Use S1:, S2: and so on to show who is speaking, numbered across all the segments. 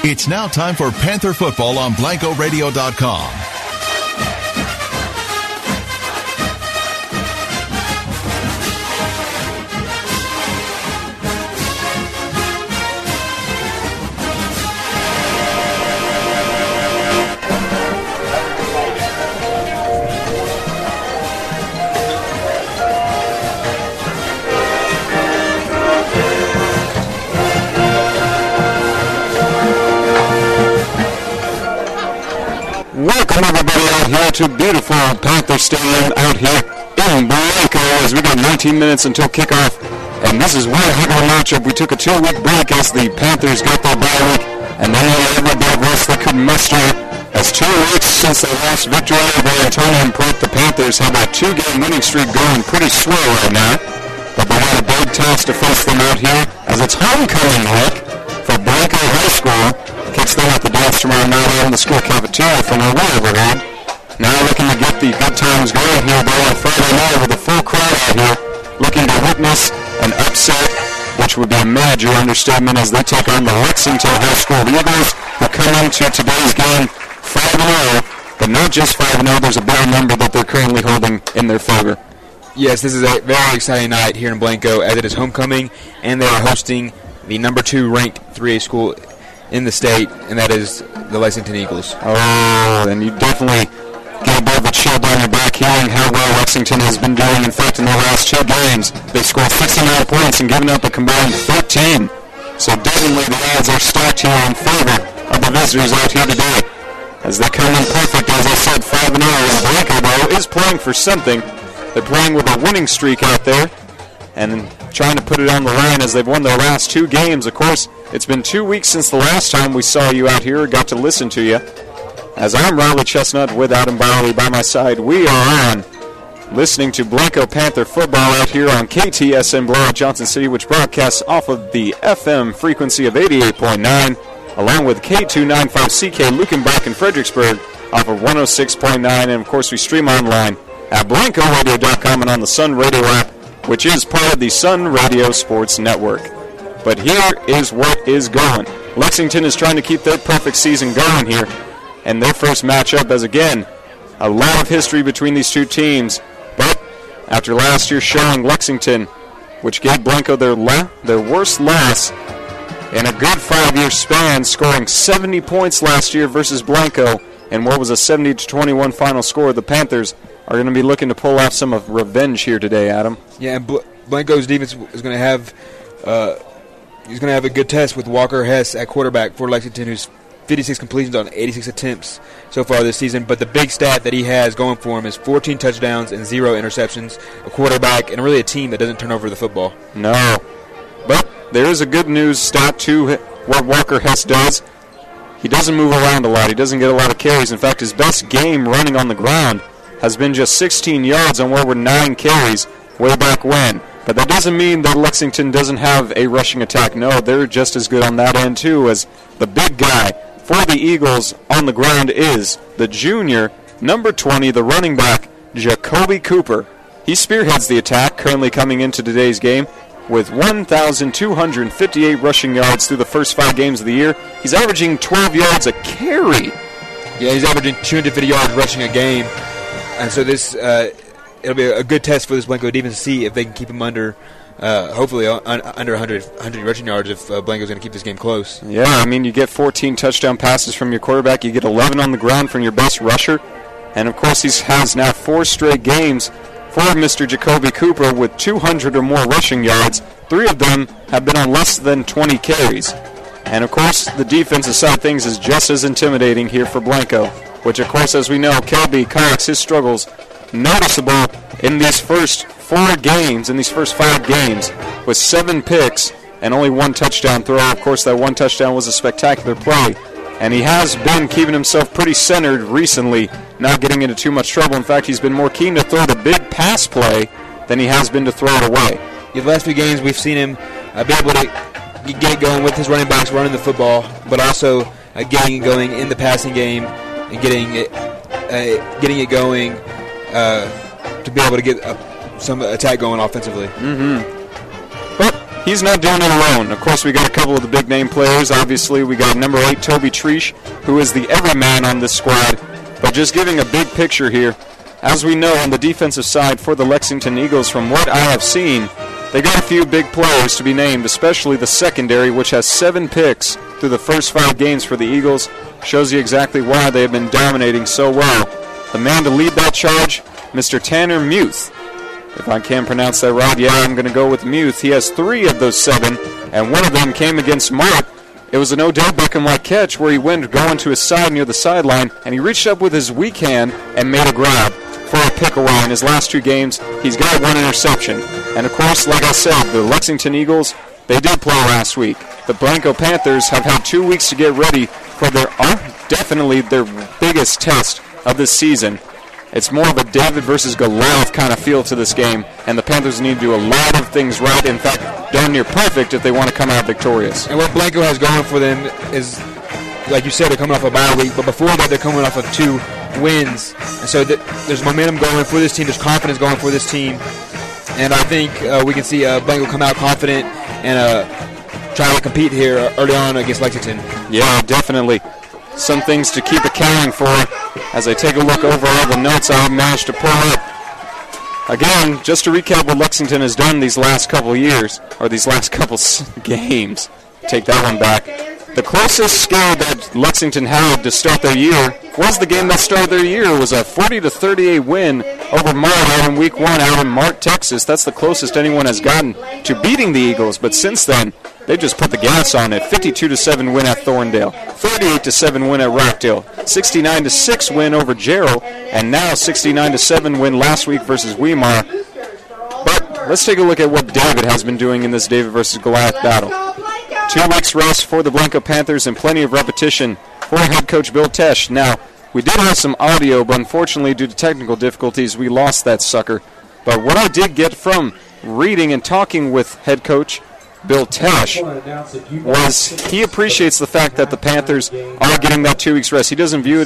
S1: It's now time for Panther Football on BlancoRadio.com.
S2: Welcome everybody out here to beautiful Panther Stadium out here in Blanco as we got 19 minutes until kickoff. And this is one heck of a matchup. We took a 2-week break as the Panthers got their bye week, and then every bit of rest they could muster. As 2 weeks since their last victory over Antonian Prep, the Panthers have a 2-game winning streak going pretty swell right now. But they had a big task to face them out here as it's homecoming week for Blanco High School. Kicks them at the dance tomorrow night out in the school cafeteria from where we overhead. Now looking to get the good times going here though on Friday night with a full crowd out here, looking to witness an upset, which would be a major understatement as they take on the Lexington High School Eagles, who come into today's game 5-0, but not just 5-0, there's a better number that they're currently holding in their favor.
S3: Yes, this is a very exciting night here in Blanco as it is homecoming, and they are hosting the number 2 ranked 3A school in the state, and that is the Lexington Eagles.
S2: Oh, and you definitely get a bit of a chill down your back hearing how well Lexington has been doing. In fact, in their last 2 games, they scored 69 points and given up a combined 13. So definitely the odds are stacked here in favor of the visitors out here today, as they come in perfect, as I said, 5-0. And Blanco, though, is playing for something. They're playing with a winning streak out there, and trying to put it on the line as they've won their last 2 games. Of course, it's been 2 weeks since the last time we saw you out here or got to listen to you. As I'm Riley Chestnut with Adam Barley by my side, we are on listening to Blanco Panther football out here on KTSN Blowout Johnson City, which broadcasts off of the FM frequency of 88.9, along with K295CK Lukenbach in Fredericksburg off of 106.9, and of course we stream online at BlancoRadio.com and on the Sun Radio app, which is part of the Sun Radio Sports Network. But here is what is going. Lexington is trying to keep their perfect season going here, and their first matchup, as again, a lot of history between these two teams. But after last year showing Lexington, which gave Blanco their worst loss in a good 5-year span, scoring 70 points last year versus Blanco, and what was a 70-21 final score, the Panthers are going to be looking to pull off some of revenge here today, Adam.
S3: Yeah, and Blanco's defense is going to have a good test with Walker Hess at quarterback for Lexington, who's 56 completions on 86 attempts so far this season. But the big stat that he has going for him is 14 touchdowns and 0 interceptions, a quarterback, and really a team that doesn't turn over the football.
S2: No. But there is a good news stat to what Walker Hess does. He doesn't move around a lot. He doesn't get a lot of carries. In fact, his best game running on the ground has been just 16 yards on what were 9 carries way back when. But that doesn't mean that Lexington doesn't have a rushing attack. No, they're just as good on that end, too, as the big guy for the Eagles on the ground is the junior, number 20, the running back, Jacoby Cooper. He spearheads the attack, currently coming into today's game with 1,258 rushing yards through the first 5 games of the year. He's averaging 12 yards a carry.
S3: Yeah, he's averaging 250 yards rushing a game. And so this it'll be a good test for this Blanco defense to see if they can keep him under, hopefully under 100 rushing yards if Blanco's going to keep this game close.
S2: Yeah, I mean, you get 14 touchdown passes from your quarterback. You get 11 on the ground from your best rusher. And, of course, he has now 4 straight games for Mr. Jacoby Cooper with 200 or more rushing yards. 3 of them have been on less than 20 carries. And, of course, the defensive side of things is just as intimidating here for Blanco, which, of course, as we know, Kelby Cox, his struggles noticeable in these first 4 games, in these first 5 games, with 7 picks and only 1 touchdown throw. Of course, that 1 touchdown was a spectacular play. And he has been keeping himself pretty centered recently, not getting into too much trouble. In fact, he's been more keen to throw the big pass play than he has been to throw it away.
S3: Yeah, the last few games we've seen him be able to get it going with his running backs running the football, but also getting it going in the passing game and getting it going to be able to get some attack going offensively.
S2: Mm-hmm. But he's not doing it alone. Of course, we got a couple of the big-name players. Obviously, we got number 8, Toby Treesh, who is the everyman on this squad. But just giving a big picture here, as we know on the defensive side for the Lexington Eagles, from what I have seen, they got a few big players to be named, especially the secondary, which has 7 picks through the first 5 games for the Eagles. Shows you exactly why they have been dominating so well. The man to lead that charge, Mr. Tanner Muth. If I can pronounce that right, yeah, I'm going to go with Muth. He has 3 of those 7, and one of them came against Mart. It was an Odell Beckham-like catch where he went going to his side near the sideline, and he reached up with his weak hand and made a grab for a pick away. In his last 2 games, he's got 1 interception. And, of course, like I said, the Lexington Eagles, they did play last week. The Blanco Panthers have had 2 weeks to get ready for definitely their biggest test of this season. It's more of a David versus Goliath kind of feel to this game, and the Panthers need to do a lot of things right. In fact, darn near perfect if they want to come out victorious.
S3: And what Blanco has going for them is, like you said, they're coming off a bye week, but before that they're coming off of 2 wins. And so there's momentum going for this team, there's confidence going for this team. And I think we can see Blanco come out confident and try to compete here early on against Lexington.
S2: Yeah, definitely. Some things to keep accounting for as I take a look over all the notes I've managed to pull up. Again, just to recap what Lexington has done these last couple years, or these last couple games. Take that one back. The closest score that Lexington had to start their year was the game that started their year. It was a 40-38 win over Mart out in Week 1 out in Mart, Texas. That's the closest anyone has gotten to beating the Eagles. But since then, they just put the gas on it. 52-7 win at Thorndale, 38-7 win at Rockdale, 69-6 win over Jarrell, and now 69-7 win last week versus Weimar. But let's take a look at what David has been doing in this David versus Goliath battle. 2 weeks rest for the Blanco Panthers and plenty of repetition for head coach Bill Tesh. Now, we did have some audio, but unfortunately due to technical difficulties, we lost that sucker. But what I did get from reading and talking with head coach Bill Tesh was he appreciates the fact that the Panthers are getting that 2 weeks rest. He doesn't view it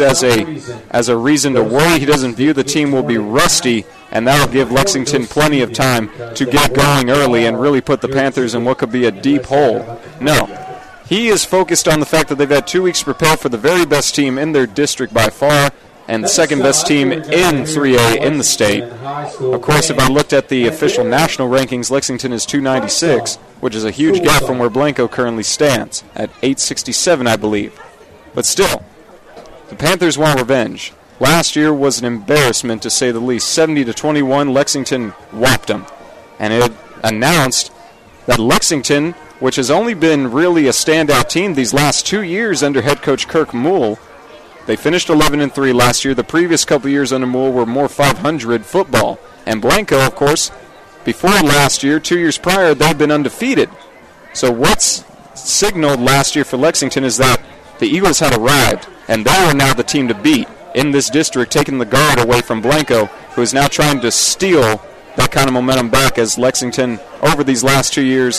S2: as a reason to worry. He doesn't view the team will be rusty, and that'll give Lexington plenty of time to get going early and really put the Panthers in what could be a deep hole. No. He is focused on the fact that they've had 2 weeks to prepare for the very best team in their district by far, and the second best team in 3A in the state. Of course, if I looked at the official national rankings, Lexington is 296, which is a huge gap from where Blanco currently stands, at 867, I believe. But still, the Panthers want revenge. Last year was an embarrassment, to say the least. 70-21, Lexington whopped them. And it announced that Lexington, which has only been really a standout team these last 2 years under head coach Kirk Moule, they finished 11-3 last year. The previous couple years under Moule were more 500 football. And Blanco, of course, before last year, 2 years prior, they've been undefeated. So what's signaled last year for Lexington is that the Eagles had arrived, and they are now the team to beat in this district, taking the guard away from Blanco, who is now trying to steal that kind of momentum back as Lexington, over these last 2 years,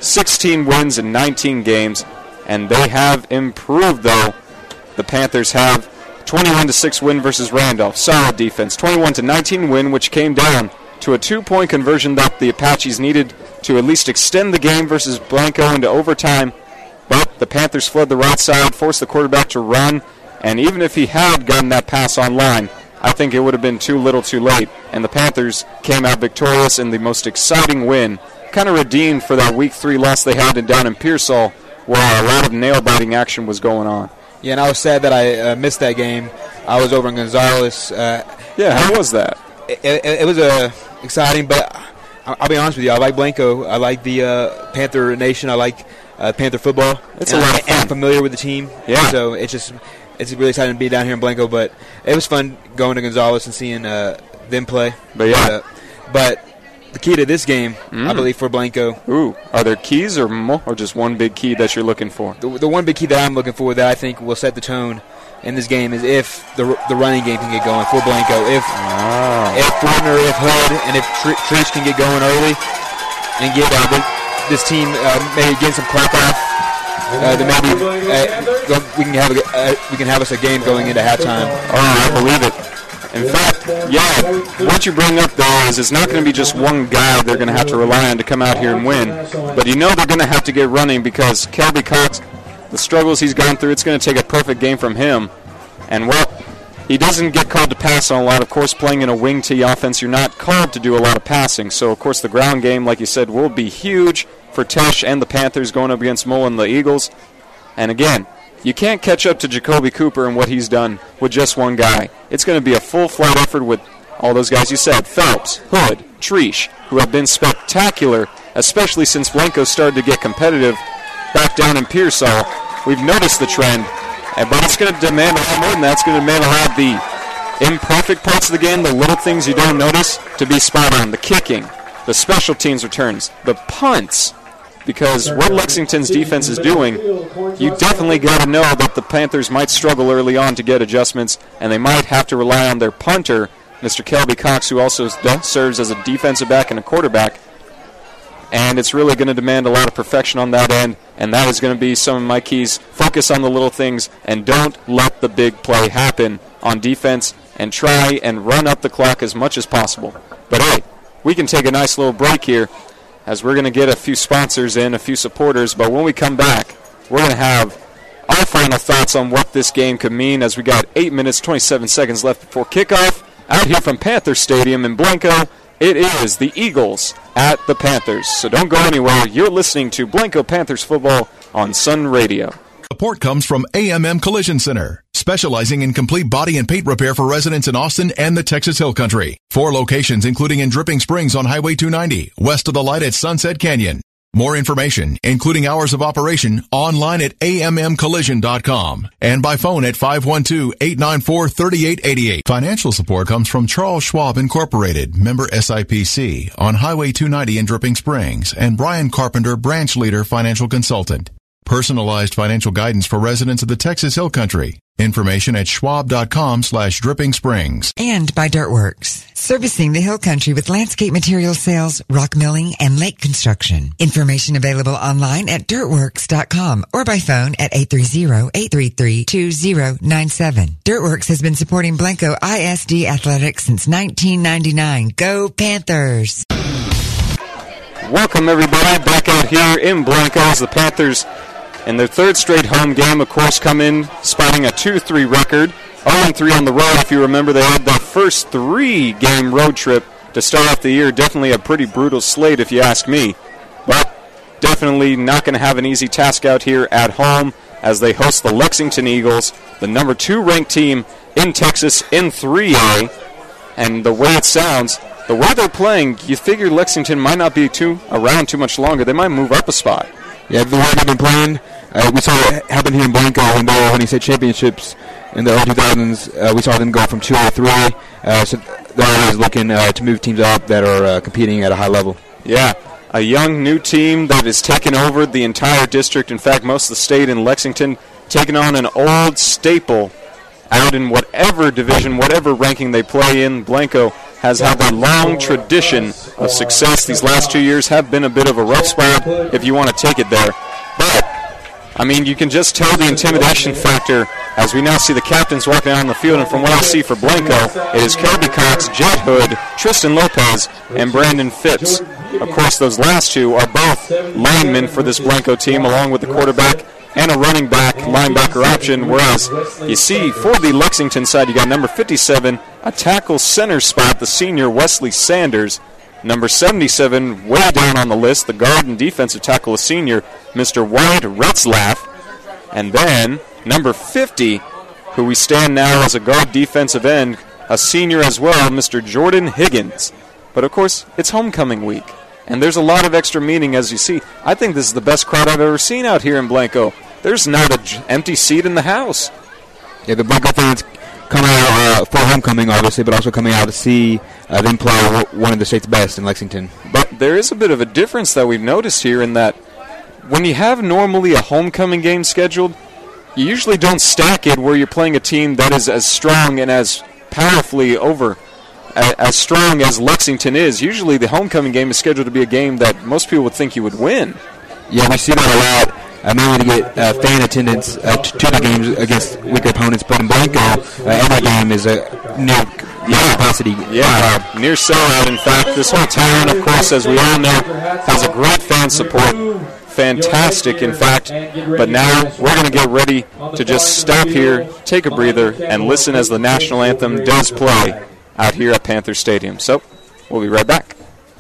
S2: 16 wins in 19 games, and they have improved, though. The Panthers have 21-6 win versus Randolph. Solid defense. 21-19 win, which came down to a 2-point conversion that the Apaches needed to at least extend the game versus Blanco into overtime. But the Panthers fled the right side, forced the quarterback to run, and even if he had gotten that pass online, I think it would have been too little too late. And the Panthers came out victorious in the most exciting win, kind of redeemed for that Week 3 loss they had down in Pearsall, where a lot of nail-biting action was going on.
S3: Yeah, and I was sad that I missed that game. I was over in Gonzales.
S2: How was that?
S3: It was exciting, but I'll be honest with you. I like Blanco. I like the Panther Nation. I like Panther football.
S2: It's a lot of fun.
S3: And I'm familiar with the team.
S2: Yeah.
S3: So it's really exciting to be down here in Blanco. But it was fun going to Gonzales and seeing them play.
S2: But yeah.
S3: But the key to this game, I believe, for Blanco.
S2: Ooh, are there keys or just one big key that you're looking for?
S3: The one big key that I'm looking for that I think will set the tone in this game is if the running game can get going for Blanco. If Fortner, if Hood, and if Treach can get going early and get this team maybe getting some clock off, then maybe we can have us a game going into halftime.
S2: Oh, I believe it. In fact, what you bring up there is it's not going to be just one guy they're going to have to rely on to come out here and win. But they're going to have to get running because Kelby Cox, the struggles he's gone through, it's going to take a perfect game from him. And, he doesn't get called to pass on a lot. Of course, playing in a wing tee offense, you're not called to do a lot of passing. So, of course, the ground game, like you said, will be huge for Tesh and the Panthers going up against Mullen and the Eagles. And, again, you can't catch up to Jacoby Cooper and what he's done with just one guy. It's going to be a full-flight effort with all those guys you said, Phelps, Hood, Treesh, who have been spectacular, especially since Blanco started to get competitive back down in Pearsall. We've noticed the trend. But it's going to demand a lot more than that. It's going to demand a lot of the imperfect parts of the game, the little things you don't notice, to be spot on. The kicking, the special teams returns, the punts. Because what Lexington's defense is doing, you definitely got to know that the Panthers might struggle early on to get adjustments, and they might have to rely on their punter, Mr. Kelby Cox, who also serves as a defensive back and a quarterback. And it's really going to demand a lot of perfection on that end, and that is going to be some of my keys. Focus on the little things, and don't let the big play happen on defense, and try and run up the clock as much as possible. But hey, we can take a nice little break here, as we're going to get a few sponsors in, a few supporters, but when we come back, we're going to have our final thoughts on what this game could mean, as we got 8 minutes, 27 seconds left before kickoff. Out here from Panther Stadium in Blanco, it is the Eagles at the Panthers. So don't go anywhere. You're listening to Blanco Panthers football on Sun Radio.
S1: Support comes from AMM Collision Center, specializing in complete body and paint repair for residents in Austin and the Texas Hill Country. 4 locations, including in Dripping Springs on Highway 290, west of the light at Sunset Canyon. More information, including hours of operation, online at ammcollision.com and by phone at 512-894-3888. Financial support comes from Charles Schwab Incorporated, member SIPC, on Highway 290 in Dripping Springs, and Brian Carpenter, branch leader, financial consultant. Personalized financial guidance for residents of the Texas Hill Country. Information at schwab.com/Dripping Springs.
S4: And by Dirtworks, servicing the Hill Country with landscape material sales, rock milling, and lake construction. Information available online at dirtworks.com or by phone at 830-833-2097. Dirtworks has been supporting Blanco ISD athletics since 1999. Go Panthers!
S2: Welcome, everybody, back out here in Blanco as the Panthers, in their 3rd straight home game, of course, come in spotting a 2-3 record. 0-3 on the road. If you remember, they had that first 3-game road trip to start off the year. Definitely a pretty brutal slate, if you ask me. But definitely not going to have an easy task out here at home as they host the Lexington Eagles, the number 2 ranked team in Texas in 3A. And the way it sounds, the way they're playing, you figure Lexington might not be around too much longer. They might move up a spot.
S3: Yeah, the way they've been playing, we saw it happen here in Blanco when they were winning state championships in the early 2000s. We saw them go from 2 to 3. So they're always looking to move teams up that are competing at a high level.
S2: Yeah, a young new team that has taken over the entire district. In fact, most of the state in Lexington, taking on an old staple out in whatever division, whatever ranking they play in. Blanco has had a long tradition of success. These last 2 years have been a bit of a rough spot if you want to take it there. But, I mean, you can just tell the intimidation factor as we now see the captains walking out on the field. And from what I see for Blanco, it is Kelby Cox, Jet Hood, Tristan Lopez, and Brandon Phipps. Of course, those last 2 are both linemen for this Blanco team, along with the quarterback and a running back, linebacker option, whereas you see for the Lexington side, you got number 57, a tackle center spot, the senior Wesley Sanders. Number 77, way down on the list, the guard and defensive tackle, a senior, Mr. Wyatt Retzlaff. And then number 50, who we stand now as a guard defensive end, a senior as well, Mr. Jordan Higgins. But, of course, it's homecoming week, and there's a lot of extra meaning, as you see. I think this is the best crowd I've ever seen out here in Blanco. There's not an empty seat in the house.
S3: Yeah, the Blanco fans coming out for homecoming, obviously, but also coming out to see them play one of the state's best in Lexington.
S2: But there is a bit of a difference that we've noticed here in that when you have normally a homecoming game scheduled, you usually don't stack it where you're playing a team that is as strong and as powerfully as strong as Lexington is. Usually the homecoming game is scheduled to be a game that most people would think you would win.
S3: Yeah, we see that a lot. Mainly to get fan attendance to the games against weaker opponents. But in Blanco, every game is
S5: capacity.
S2: Yeah, near sellout. In fact, this whole town, of course, as we all know, has a great fan support. Fantastic, in fact. But now we're going to get ready to just stop here, take a breather, and listen as the national anthem does play out here at Panther Stadium. So we'll be right back.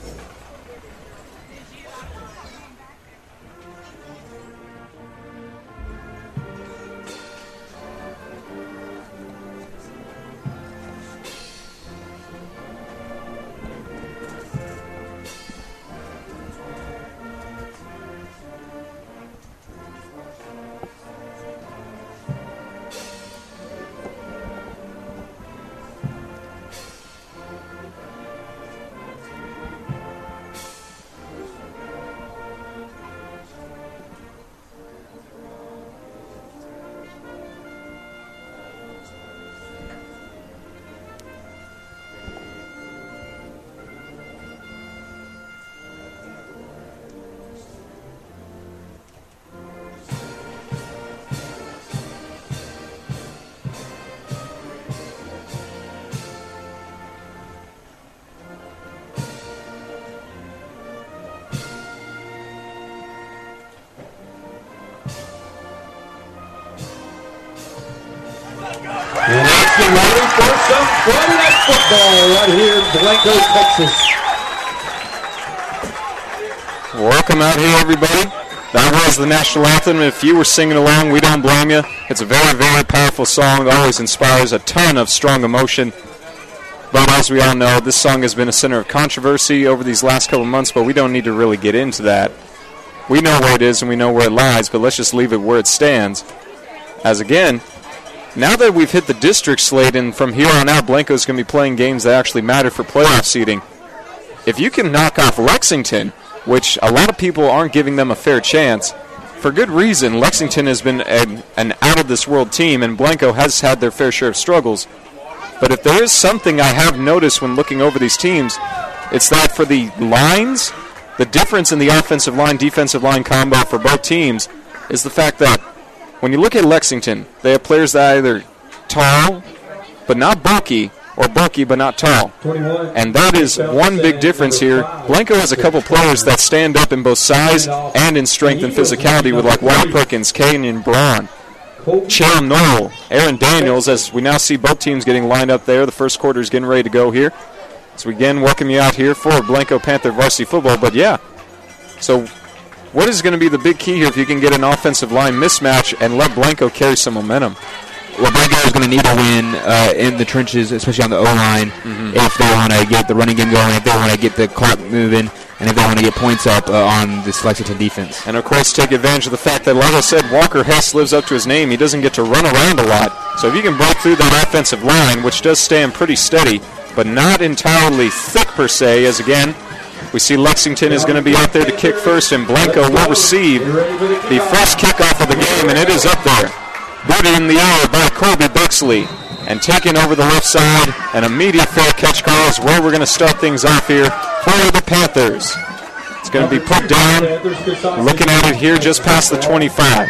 S6: Let's get ready for some Friday Night Football right here in Blanco, Texas.
S2: Welcome out here, everybody. That was the national anthem. If you were singing along, we don't blame you. It's a very, very powerful song that always inspires a ton of strong emotion. But as we all know, this song has been a center of controversy over these last couple months, but we don't need to really get into that. We know where it is and we know where it lies, but let's just leave it where it stands. As again, now that we've hit the district slate and from here on out, Blanco's going to be playing games that actually matter for playoff seeding. If you can knock off Lexington, which a lot of people aren't giving them a fair chance, for good reason. Lexington has been an out-of-this-world team, and Blanco has had their fair share of struggles. But if there is something I have noticed when looking over these teams, it's that for the lines, the difference in the offensive line, defensive line combo for both teams is the fact that when you look at Lexington, they have players that are either tall but not bulky, or bulky but not tall. And that is one big difference here. Blanco has a couple players that stand up in both size and in strength and physicality with like Wyatt Perkins, Kenyon Braun, Chael Knoll, Aaron Daniels, as we now see both teams getting lined up there. The first quarter is getting ready to go here. So we again welcome you out here for Blanco Panther varsity football. But yeah, so what is going to be the big key here if you can get an offensive line mismatch and let Blanco carry some momentum?
S5: Well, Blanco is going to need a win in the trenches, especially on the O-line, if they want to get the running game going, if they want to get the clock moving, and if they want to get points up on this Lexington defense.
S2: And, of course, take advantage of the fact that, like I said, Walker Hess lives up to his name. He doesn't get to run around a lot. So if you can break through that offensive line, which does stand pretty steady, but not entirely thick per se, as, again, we see Lexington is going to be out there to kick first, and Blanco will receive the first kickoff of the game, and it is up there. Booted in the air by Colby Bexley, and taken over the left side. An immediate fair catch call is where we're going to start things off here for the Panthers. It's going to be put down, looking at it here just past the 25.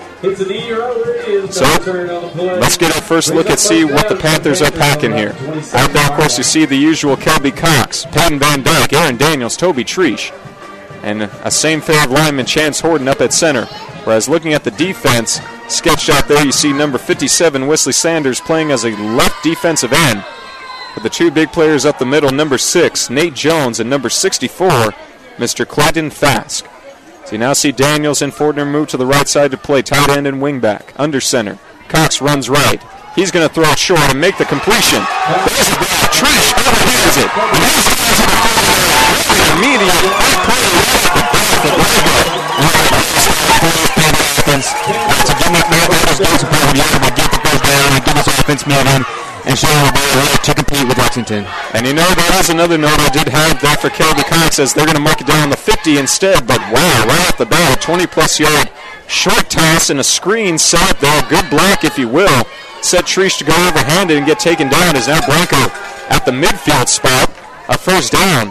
S2: So let's get a first look and see what the Panthers are packing here. Out there, of course, you see the usual Kelby Cox, Peyton Van Dyke, Aaron Daniels, Toby Treesh, and a same pair of linemen, Chance Horton, up at center. Whereas looking at the defense, sketched out there, you see number 57, Wesley Sanders, playing as a left defensive end. With the two big players up the middle, number 6, Nate Jones, and number 64, Mr. Clayton Fask. So you now see Daniels and Fortner move to the right side to play tight end and wingback. Under center, Cox runs right. He's going to throw it short and make the completion. There's the ball. Trish overhands it. And he's the immediate play
S5: offense to Jim McMahon's game support when you're able to get the first down and get his offense moving and show the ability to compete with Lexington.
S2: And you know, that is another note I did have there for Kelby Cox, as they're going to mark it down on the 50 instead. But wow, right off the bat, a 20-plus yard short toss and a screen set up there. Good block, if you will. Set Treesh to go overhanded and get taken down. Is now Blanco at the midfield spot. A first down.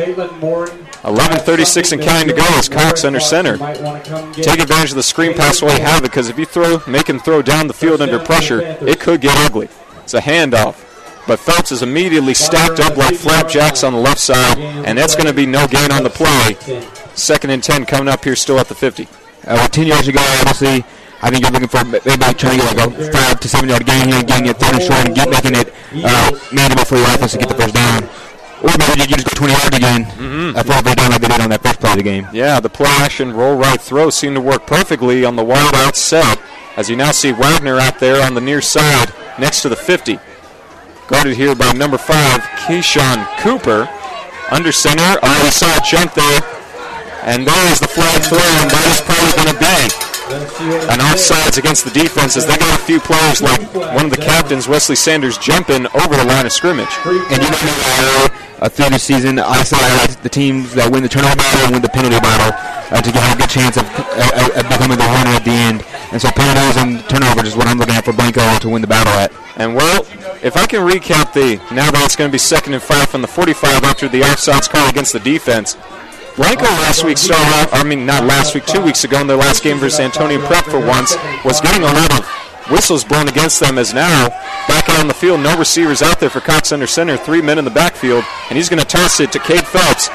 S2: 11:36 and counting to go as Cox under center. Take advantage of the screen pass while you have it, because if you make him throw down the field under pressure, it could get ugly. It's a handoff. But Phelps is immediately stacked up like flapjacks on the left side, and that's going to be no gain on the play. 2nd and 10 coming up here still at the 50.
S5: With 10 yards to go, obviously, I think you're looking for maybe trying to get like a 5 to 7 yard gain here and getting it 3rd and short and making it manageable for your offense to get the first down. Or maybe you just go 20 yards again for a first down like they did on that first play of the game.
S2: Yeah, the play action roll right throw seemed to work perfectly on the wild out set, as you now see Wagner out there on the near side next to the 50. Guarded here by number 5, Keyshawn Cooper. Under center, already saw a jump there. And there is the flag throw, and that is probably going to be an offsides against the defense, as they got a few players like one of the captains, Wesley Sanders, jumping over the line of scrimmage.
S5: And you know, through the season, I saw the teams that win the turnover battle and win the penalty battle to get a good chance of becoming the winner at the end. And so penalties and turnovers is what I'm looking at for Blanco to win the battle at.
S2: And, well, if I can recap now that it's going to be 2nd and 5 from the 45 after the offsides call against the defense, Blanco last week started off, not last week, 2 weeks ago in their last game versus Antonian Prep for once, was getting a lot of whistles blown against them, as now, back out on the field, no receivers out there for Cox under center, 3 men in the backfield, and he's going to toss it to Cade Phelps.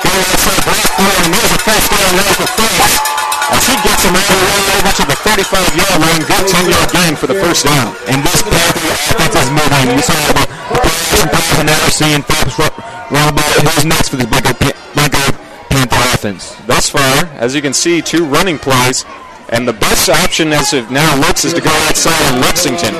S2: And there's a first down there for Phelps, as he gets him all the way over to the 35-yard line, good 10-yard gain for the first down.
S5: And this offense is moving. We saw the pass, and now we're seeing Phelps run the ball. Who's next for this Blanco Panther offense?
S2: Thus far, as you can see, 2 running plays, and the best option as it now looks is to go outside in Lexington.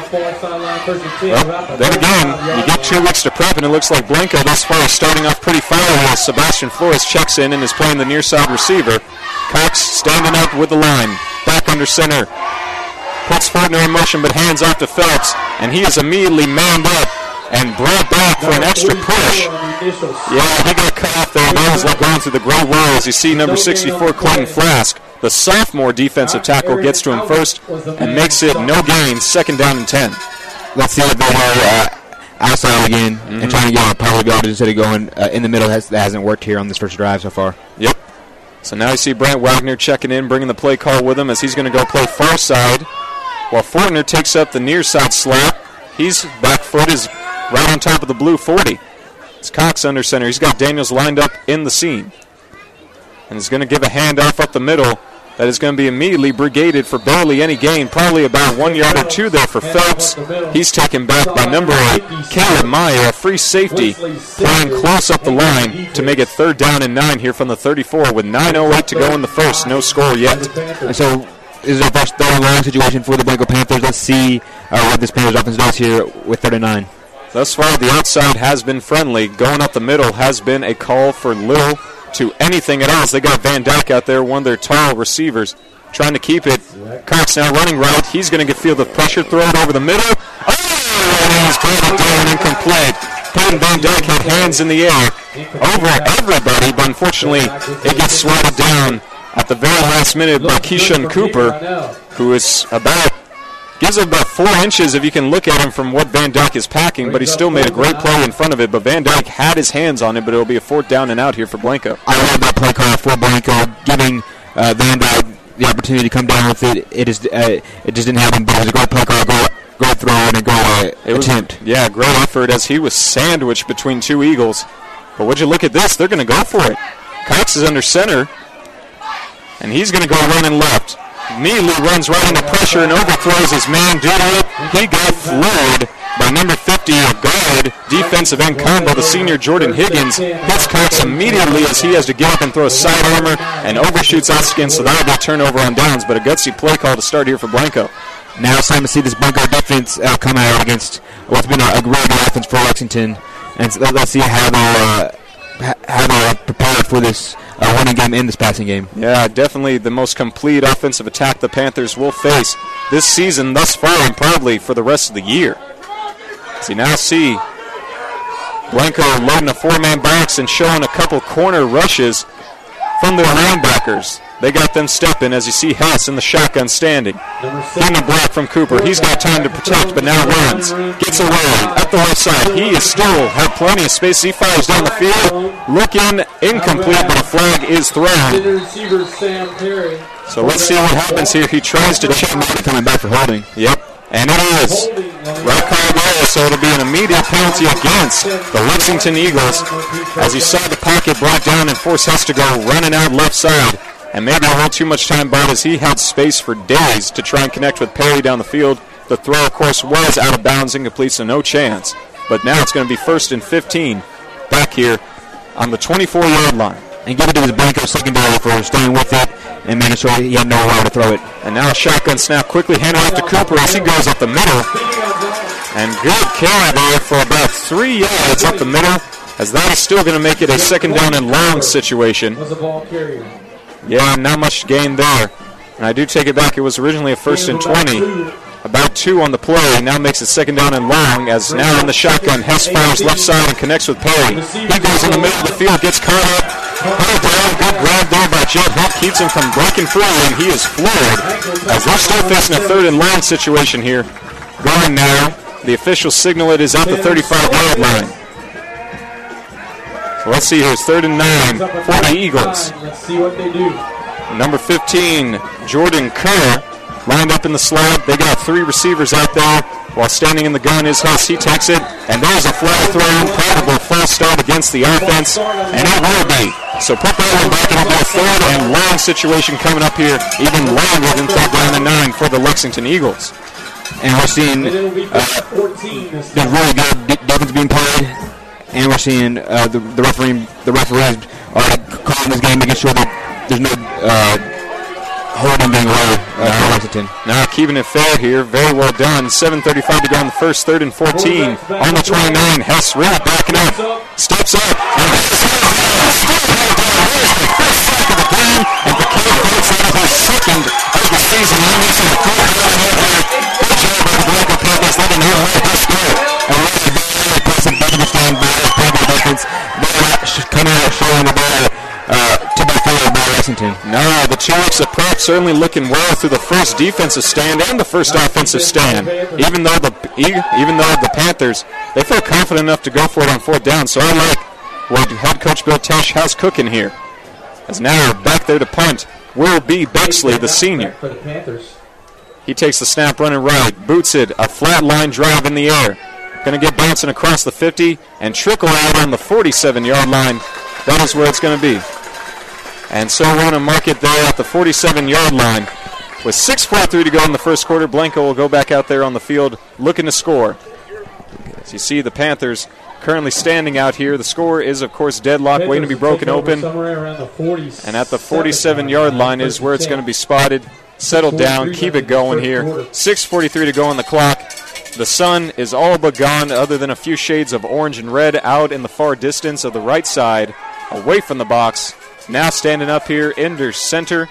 S2: Well, then again, you get 2 weeks to prep, and it looks like Blanco thus far is starting off pretty fiery as Sebastian Flores checks in and is playing the near side receiver. Cox standing up with the line, back under center. Puts Fortner in motion, but hands off to Phelps, and he is immediately manned up and brought back for an extra push. Yeah, he got cut off there, and that was like going through the great world as you see number 64, Clayton Flask. The sophomore defensive tackle gets to him first and makes it no gain, 2nd down and 10.
S5: Let's see if they are outside again and trying to get on a pile of yardage instead of going in the middle. That hasn't worked here on this first drive so far.
S2: Yep. So now you see Brant Wagner checking in, bringing the play call with him as he's going to go play far side, while Fortner takes up the near side slot. His back foot is right on top of the blue 40. It's Cox under center. He's got Daniels lined up in the seam. And he's going to give a handoff up the middle that is going to be immediately brigaded for barely any gain, probably about 1 yard or 2 there for Phelps. He's taken back by number 8, Caleb Meyer, a free safety, playing close up the line to make it 3rd down and 9 here from the 34 with 9:08 to go in the first. No score yet.
S5: And so is it a first third and long situation for the Blanco Panthers? Let's see what this Panthers offense does here with 3rd and 9.
S2: Thus far, the outside has been friendly. Going up the middle has been a call for little to anything at all. They got Van Dyke out there, one of their tall receivers, trying to keep it. Cox now running right. He's going to feel the pressure, throw it over the middle. Oh, and he's got it down incomplete. Peyton Van Dyke had hands in the air over everybody, but unfortunately it gets swatted down at the very last minute by Keyshawn Cooper, who is gives it about 4 inches if you can look at him from what Van Dyke is packing, but he still made a great play in front of it. But Van Dyke had his hands on it, but it'll be a 4th down and out here for Blanco.
S5: I love that play call for Blanco, giving Van Dyke the opportunity to come down with it. It just didn't happen, but it was a great play call, go throw and a go attempt.
S2: Yeah, great effort as he was sandwiched between 2 Eagles. But would you look at this? They're going to go for it. Cox is under center, and he's going to go running left. Immediately runs right into pressure and overthrows his man due to it. He got floored by number 50, a guard, defensive end combo. The senior Jordan Higgins hits Cox immediately as he has to get up and throw a side armor and overshoots Oskins, so that'll be a turnover on downs, but a gutsy play call to start here for Blanco.
S5: Now it's time to see this Blanco defense come out against what's been a really good offense for Lexington, and let's see how they're prepared for this winning game in this passing game.
S2: Yeah, definitely the most complete offensive attack the Panthers will face this season thus far and probably for the rest of the year. As you now see Blanco loading a 4-man box and showing a couple corner rushes from their linebackers. They got them stepping as you see Hess in the shotgun standing. In the block from Cooper. He's got time to protect, but now runs. Gets away up the left side. He is still have plenty of space. He fires down the field. Looking incomplete, but a flag is thrown. So let's see what happens here. He tries to check.
S5: Coming back for holding.
S2: Yep. And it is. Right call ball, so it'll be an immediate penalty against the Lexington Eagles. As he saw the pocket brought down and forced Hess to go running out left side. And maybe a little too much time bought as he had space for days to try and connect with Perry down the field. The throw, of course, was out of bounds, incomplete, so no chance. But now it's going to be 1st and 15 back here on the 24-yard line.
S5: And give it to his Blanco secondary for staying with it and making sure he had nowhere to throw it.
S2: And now a shotgun snap quickly handed off to Cooper as he goes up the middle. And good carry there for about 3 yards up the middle, as that is still going to make it a 2nd down and long situation. Yeah, not much gain there. And I do take it back. It was originally a 1st and 20. About 2 on the play. Now makes it 2nd down and long, as now in the shotgun, Hess fires left side and connects with Perry. He goes in the middle of the field, gets caught up. Good grab there by Jed Hunt. Keeps him from breaking free, and he is floored. As they're still facing a 3rd and long situation here. Going now. The official signal it is at the 35-yard line. So let's see here. It's 3rd and 9 for the Eagles.
S6: Let's see what they do.
S2: Number 15, Jordan Kerr, lined up in the slot. They got 3 receivers out there. While standing in the gun is Hess. He takes it, and there's a flag thrown. Probable false start against the offense, and it will be. So put that one back, and it'll be a 3rd and long situation coming up here, even longer than 3rd down and 9 for the Lexington Eagles.
S5: And we're seeing there's really good defense being played, and we're seeing the referees are calling this game, making sure that there's no holding being allowed for Lexington.
S2: Now keeping it fair here, very well done. 7:35 to go in the first, 3rd and 14 on the 29. Hess really backing up, steps up, and and the Cade breaks out his 2nd of the season. Good job by the Blanco Panthers, letting him let this go. And really very impressive defense line by the Blanco defense. They're not coming out showing the ball to be fair by Lexington. No, the Chiefs of prep certainly looking well through the first defensive stand and the first offensive stand. Even though the Panthers, they feel confident enough to go for it on 4th down. So I like what head coach Bill Tesh has cooking here. As now back there to punt will be Bexley, the senior.
S6: For the Panthers.
S2: He takes the snap running right, boots it, a flat line drive in the air. Going to get bouncing across the 50 and trickle out on the 47-yard line. That is where it's going to be. And so we're going to mark it there at the 47-yard line. With 6:43 to go in the first quarter, Blanco will go back out there on the field looking to score. As you see, the Panthers currently standing out here. The score is, of course, deadlock, waiting to be broken open. And at the 47-yard line is where it's going to be spotted. Settle down, keep it going here. 6:43 to go on the clock. The sun is all but gone, other than a few shades of orange and red out in the far distance of the right side, away from the box. Now standing up here, into center.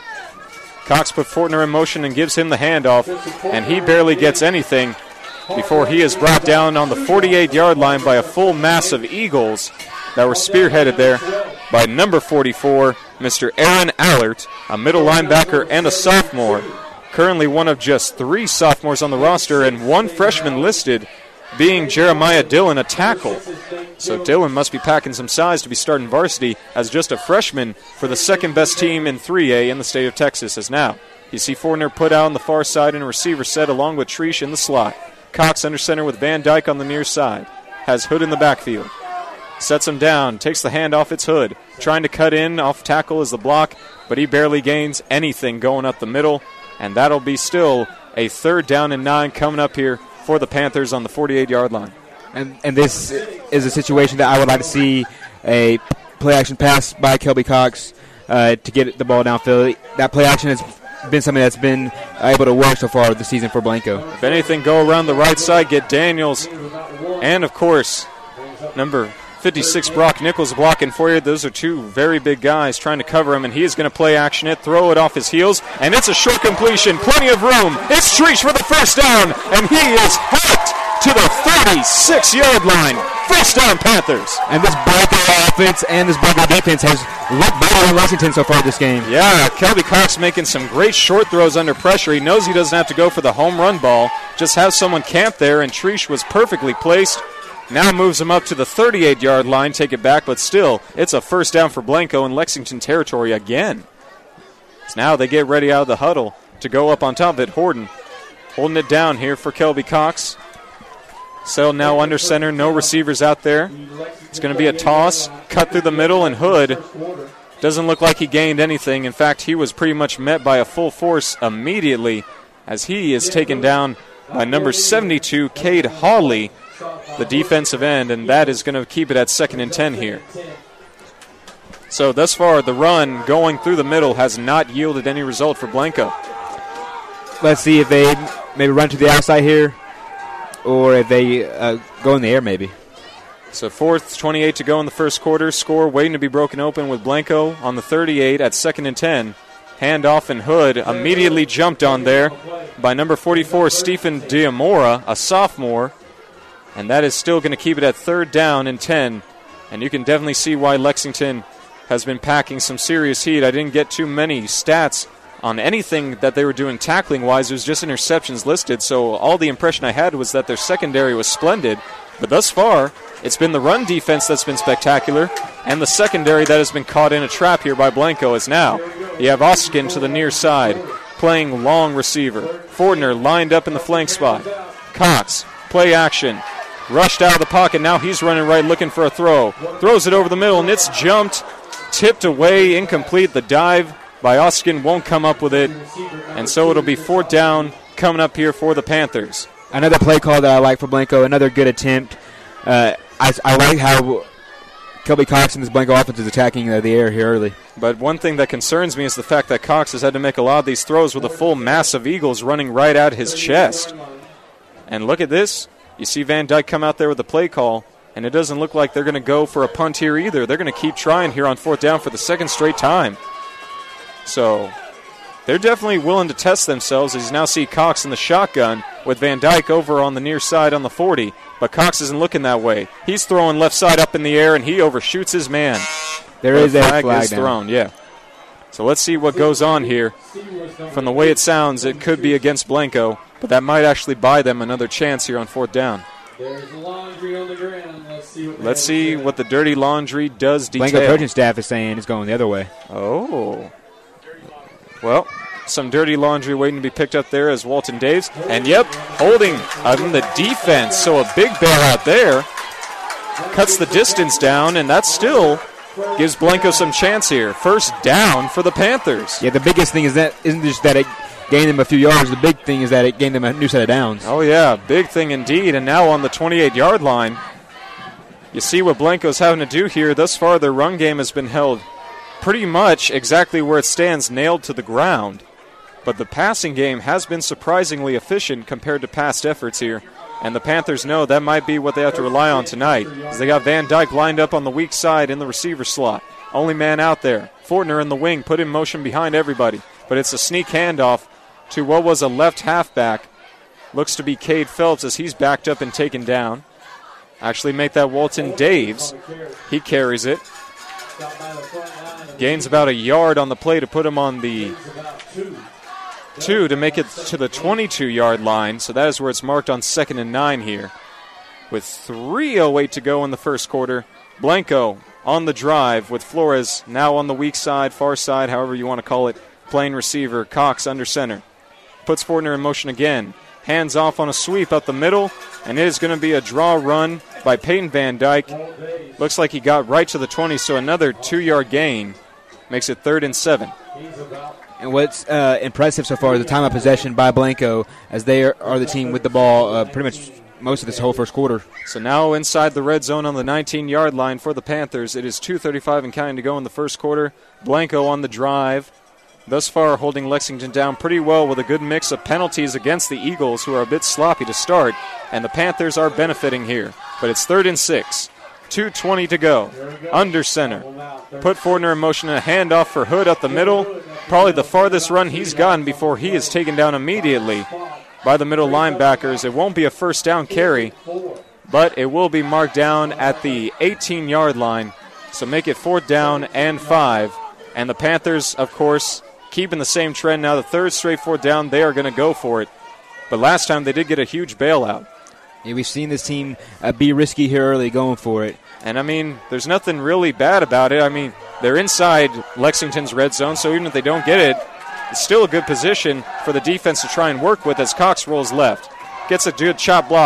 S2: Cox put Fortner in motion and gives him the handoff, and he barely gets anything before he is brought down on the 48-yard line by a full mass of Eagles that were spearheaded there by number 44, Mr. Aaron Allert, a middle linebacker and a sophomore. Currently one of just 3 sophomores on the roster and 1 freshman listed, being Jeremiah Dillon, a tackle. So Dillon must be packing some size to be starting varsity as just a freshman for the 2nd-best team in 3A in the state of Texas. As now you see Fortner put out on the far side and a receiver set along with Treesh in the slot. Cox under center with Van Dyke on the near side. Has Hood in the backfield. Sets him down, takes the handoff, it's Hood. Trying to cut in, off tackle is the block, but he barely gains anything going up the middle. And that'll be still a 3rd down and 9 coming up here for the Panthers on the 48-yard line.
S5: And this is a situation that I would like to see a play-action pass by Kelby Cox to get the ball downfield. That play-action has been something that's been able to work so far this season for Blanco.
S2: If anything, go around the right side, get Daniels, and, of course, number 56, Brock Nichols, blocking for you. Those are 2 very big guys trying to cover him, and he is going to play action it, throw it off his heels, and it's a short completion, plenty of room. It's Treesh for the 1st down, and he is hacked to the 36-yard line. 1st down, Panthers.
S5: And this Blanco offense and this Blanco defense has looked better than Lexington so far this game.
S2: Yeah, Kelby Cox making some great short throws under pressure. He knows he doesn't have to go for the home run ball, just have someone camp there, and Treesh was perfectly placed. Now moves him up to the 38-yard line, take it back, but still, it's a 1st down for Blanco in Lexington territory again. So now they get ready out of the huddle to go up on top of it. Horton holding it down here for Kelby Cox. Settled now under center, no receivers out there. It's going to be a toss, cut through the middle, and Hood doesn't look like he gained anything. In fact, he was pretty much met by a full force immediately as he is taken down by number 72, Cade Hawley, the defensive end, and that is going to keep it at 2nd and 10 here. So thus far, the run going through the middle has not yielded any result for Blanco.
S5: Let's see if they maybe run to the outside here, or if they go in the air maybe.
S2: So 4th, 28 to go in the first quarter. Score waiting to be broken open with Blanco on the 38 at 2nd and 10. Handoff, and Hood immediately jumped on there by number 44, Stephen Diamora, a sophomore. And that is still going to keep it at 3rd down and 10. And you can definitely see why Lexington has been packing some serious heat. I didn't get too many stats on anything that they were doing tackling-wise. It was just interceptions listed, so all the impression I had was that their secondary was splendid. But thus far, it's been the run defense that's been spectacular, and the secondary that has been caught in a trap here by Blanco. Is now you have Oskin to the near side, playing long receiver. Fortner lined up in the flank spot. Cox, play action. Rushed out of the pocket, now he's running right looking for a throw. Throws it over the middle, and it's jumped, tipped away, incomplete. The dive by Oskin won't come up with it, and so it'll be 4th down coming up here for the Panthers.
S5: Another play call that I like for Blanco, another good attempt. I like how Kelby Cox and this Blanco offense is attacking the air here early.
S2: But one thing that concerns me is the fact that Cox has had to make a lot of these throws with a full mass of Eagles running right at his chest. And look at this. You see Van Dyke come out there with the play call, and it doesn't look like they're going to go for a punt here either. They're going to keep trying here on 4th down for the 2nd straight time. So they're definitely willing to test themselves as you now see Cox in the shotgun with Van Dyke over on the near side on the 40. But Cox isn't looking that way. He's throwing left side up in the air, and he overshoots his man.
S5: There is a flag
S2: is thrown, yeah. So let's see what goes on here. From the way it sounds, it could be against Blanco, but that might actually buy them another chance here on 4th down.
S6: There's laundry on the ground.
S2: Let's see what the dirty laundry does detail.
S5: Blanco coaching staff is saying it's going the other way.
S2: Oh. Well, some dirty laundry waiting to be picked up there as Walton Daves. And, yep, holding on the defense. So a big bailout there. Cuts the distance down, and that still gives Blanco some chance here. 1st down for the Panthers.
S5: Yeah, the biggest thing isn't just that it gained them a few yards. The big thing is that it gained them a new set of downs.
S2: Oh, yeah, big thing indeed. And now on the 28-yard line, you see what Blanco's having to do here. Thus far, their run game has been held pretty much exactly where it stands, nailed to the ground. But the passing game has been surprisingly efficient compared to past efforts here. And the Panthers know that might be what they have to rely on tonight, as they got Van Dyke lined up on the weak side in the receiver slot. Only man out there. Fortner in the wing, put in motion behind everybody. But it's a sneak handoff to what was a left halfback. Looks to be Cade Phelps as he's backed up and taken down. Actually make that Walton Daves. He carries it. Gains about a yard on the play to put him on the 2 to make it to the 22-yard line. So that is where it's marked on 2nd and 9 here. With 3:08 to go in the first quarter. Blanco on the drive with Flores now on the weak side, far side, however you want to call it, playing receiver. Cox under center. Puts Fortner in motion again. Hands off on a sweep up the middle, and it is going to be a draw run by Peyton Van Dyke. Looks like he got right to the 20, so another 2-yard gain makes it 3rd and 7.
S5: And what's impressive so far is the time of possession by Blanco, as they are the team with the ball pretty much most of this whole first quarter.
S2: So now inside the red zone on the 19-yard line for the Panthers. It is 2:35 and counting to go in the first quarter. Blanco on the drive. Thus far holding Lexington down pretty well with a good mix of penalties against the Eagles, who are a bit sloppy to start, and the Panthers are benefiting here. But it's 3rd and 6. 2:20 to go. Under center. Put Fortner in motion, a handoff for Hood up the middle. Probably the farthest run he's gotten before he is taken down immediately by the middle linebackers. It won't be a 1st down carry, but it will be marked down at the 18-yard line. So make it 4th down and 5. And the Panthers, of course, keeping the same trend now. The 3rd straight 4th down, they are going to go for it. But last time they did get a huge bailout.
S5: Yeah, we've seen this team be risky here early going for it.
S2: And, I mean, there's nothing really bad about it. I mean, they're inside Lexington's red zone, so even if they don't get it, it's still a good position for the defense to try and work with as Cox rolls left. Gets a good chop block.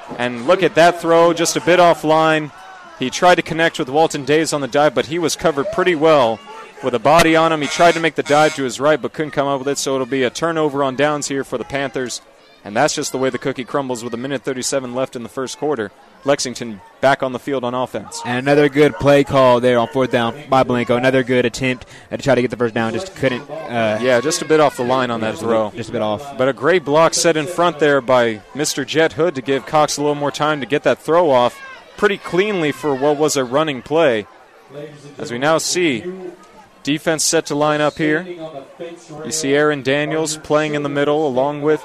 S7: And look at that throw, just a bit offline. He tried to connect with Walton Days on the dive, but he was covered pretty well with a body on him. He tried to make the dive to his right, but couldn't come up with it, so it'll be a turnover on downs here for the Panthers. And that's just the way the cookie crumbles with 1:37 left in the first quarter. Lexington back on the field on offense.
S3: And another good play call there on fourth down by Blanco. Another good attempt to try to get the first down. Just couldn't.
S7: Just a bit off the line on that throw.
S3: Just a bit off.
S7: But a great block set in front there by Mr. Jet Hood to give Cox a little more time to get that throw off pretty cleanly for what was a running play. As we now see, defense set to line up here. You see Aaron Daniels playing in the middle along with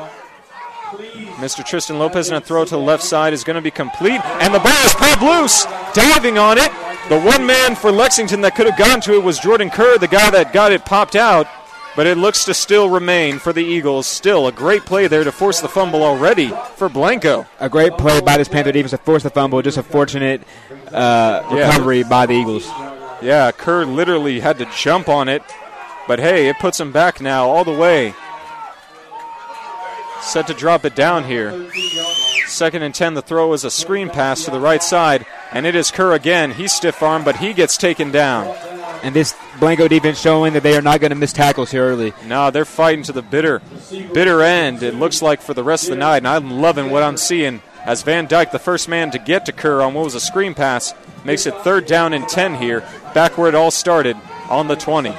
S7: Mr. Tristan Lopez, and a throw to the left side is going to be complete. And the ball is pulled loose, diving on it. The one man for Lexington that could have gone to it was Jordan Kerr, the guy that got it popped out. But it looks to still remain for the Eagles. Still a great play there to force the fumble already for Blanco.
S3: A great play by this Panther defense to force the fumble. Just a fortunate recovery by the Eagles.
S7: Yeah, Kerr literally had to jump on it. But hey, it puts him back now all the way. Set to drop it down here. 2nd and 10, the throw is a screen pass to the right side, and it is Kerr again. He's stiff-armed, but he gets taken down.
S3: And this Blanco defense showing that they are not going to miss tackles here early.
S7: No, they're fighting to the bitter end, it looks like, for the rest of the night, and I'm loving what I'm seeing as Van Dyke, the first man to get to Kerr on what was a screen pass, makes it 3rd down and 10 here, back where it all started on the 20.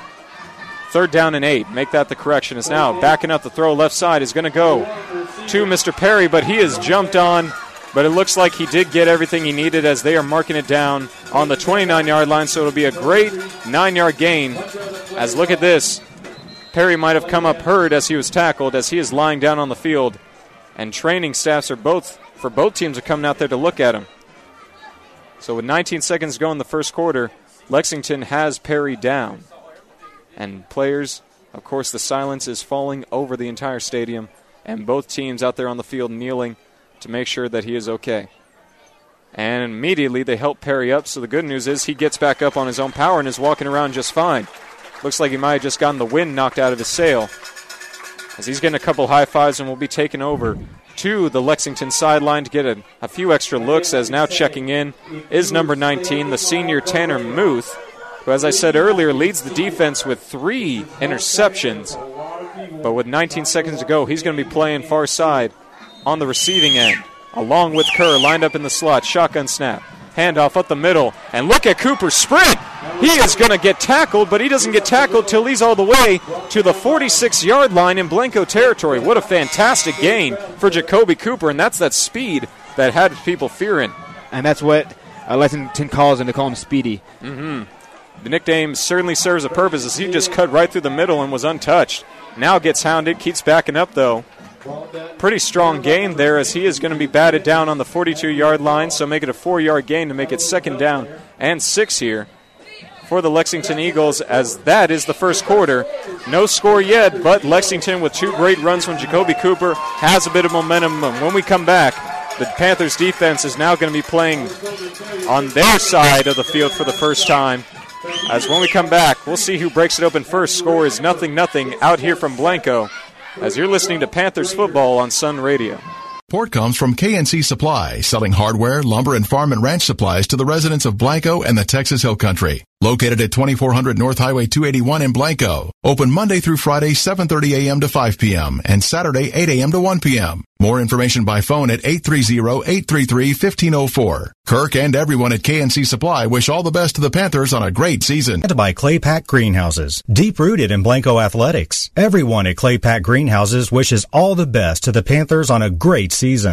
S7: 3rd down and 8. Make that the correction. Is now backing up the throw left side. Is going to go to Mr. Perry, but he has jumped on. But it looks like he did get everything he needed as they are marking it down on the 29-yard line. So it'll be a great 9-yard gain. As look at this. Perry might have come up hurt as he was tackled as he is lying down on the field. And training staffs for both teams are coming out there to look at him. So with 19 seconds to go in the first quarter, Lexington has Perry down. And players, of course, the silence is falling over the entire stadium, and both teams out there on the field kneeling to make sure that he is okay. And immediately they help Perry up, so the good news is he gets back up on his own power and is walking around just fine. Looks like he might have just gotten the wind knocked out of his sail, as he's getting a couple high fives and will be taken over to the Lexington sideline to get a few extra looks, as now checking in is number 19, the senior Tanner Muth, who, as I said earlier, leads the defense with 3 interceptions. But with 19 seconds to go, he's going to be playing far side on the receiving end, along with Kerr lined up in the slot. Shotgun snap. Handoff up the middle. And look at Cooper sprint. He is going to get tackled, but he doesn't get tackled till he's all the way to the 46-yard line in Blanco territory. What a fantastic gain for Jacoby Cooper, and that's that speed that had people fearing.
S3: And that's what Lexington calls him. They call him Speedy.
S7: Mm-hmm. The nickname certainly serves a purpose, as he just cut right through the middle and was untouched. Now gets hounded, keeps backing up, though. Pretty strong gain there, as he is going to be batted down on the 42-yard line, so make it a 4-yard gain to make it 2nd down and 6 here for the Lexington Eagles, as that is the first quarter. No score yet, but Lexington with 2 great runs from Jacoby Cooper has a bit of momentum. When we come back, the Panthers defense is now going to be playing on their side of the field for the first time. As when we come back, we'll see who breaks it open first. Score is 0-0 out here from Blanco, as you're listening to Panthers football on Sun Radio.
S1: Support comes from KNC Supply, selling hardware, lumber, and farm and ranch supplies to the residents of Blanco and the Texas Hill Country. Located at 2400 North Highway 281 in Blanco. Open Monday through Friday, 7:30 a.m. to 5 p.m. and Saturday, 8 a.m. to 1 p.m. More information by phone at 830-833-1504. Kirk and everyone at KNC Supply wish all the best to the Panthers on a great season.
S8: By Claypack Greenhouses, deep-rooted in Blanco athletics. Everyone at Claypack Greenhouses wishes all the best to the Panthers on a great season.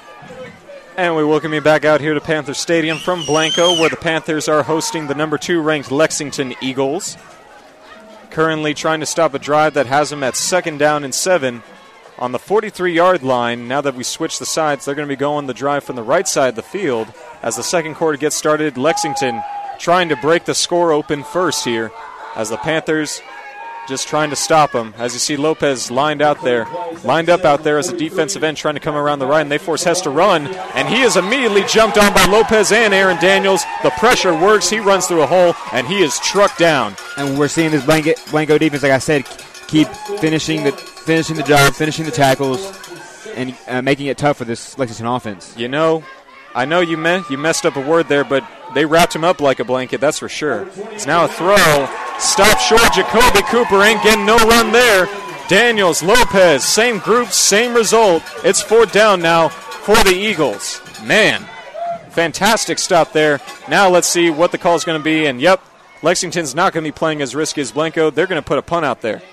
S7: And we welcome you back out here to Panther Stadium from Blanco, where the Panthers are hosting the number 2 ranked Lexington Eagles. Currently trying to stop a drive that has them at 2nd down and 7 on the 43-yard line. Now that we switch the sides, they're going to be going the drive from the right side of the field. As the second quarter gets started, Lexington trying to break the score open first here, as the Panthers just trying to stop him. As you see, Lopez lined up out there as a defensive end trying to come around the right, and they force Hess to run, and he is immediately jumped on by Lopez and Aaron Daniels. The pressure works. He runs through a hole, and he is trucked down.
S3: And we're seeing this Blanco defense, like I said, keep finishing the job, finishing the tackles. and making it tough for this Lexington offense.
S7: You know, I know you messed up a word there, but they wrapped him up like a blanket, that's for sure. It's now a throw. Stop short. Jacoby Cooper ain't getting no run there. Daniels, Lopez, same group, same result. It's 4th down now for the Eagles. Man, fantastic stop there. Now let's see what the call is going to be. And, yep, Lexington's not going to be playing as risky as Blanco. They're going to put a punt out there.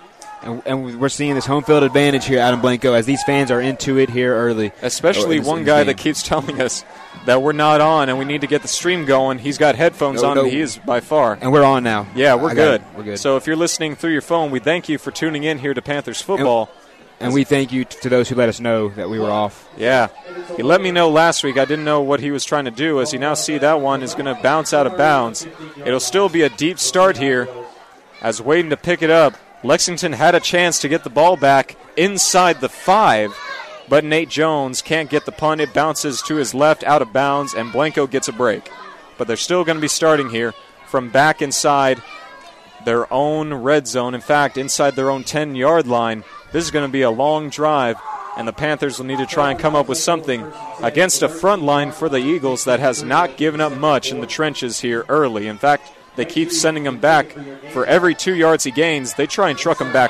S3: And we're seeing this home field advantage here out in Blanco as these fans are into it here early.
S7: Especially one guy that keeps telling us that we're not on and we need to get the stream going. He's got headphones on, and he is by far.
S3: And we're on now.
S7: Yeah, we're good.
S3: We're good.
S7: So if you're listening through your phone, we thank you for tuning in here to Panthers football.
S3: And we thank you to those who let us know that we were off.
S7: Yeah. He let me know last week. I didn't know what he was trying to do. As you now see, that one is going to bounce out of bounds. It'll still be a deep start here as waiting to pick it up. Lexington had a chance to get the ball back inside the 5, but Nate Jones can't get the punt. It bounces to his left out of bounds, and Blanco gets a break. But they're still going to be starting here from back inside their own red zone. In fact, inside their own 10-yard line. This is going to be a long drive, and the Panthers will need to try and come up with something against a front line for the Eagles that has not given up much in the trenches here early. In fact, they keep sending him back. For every 2 yards he gains, they try and truck him back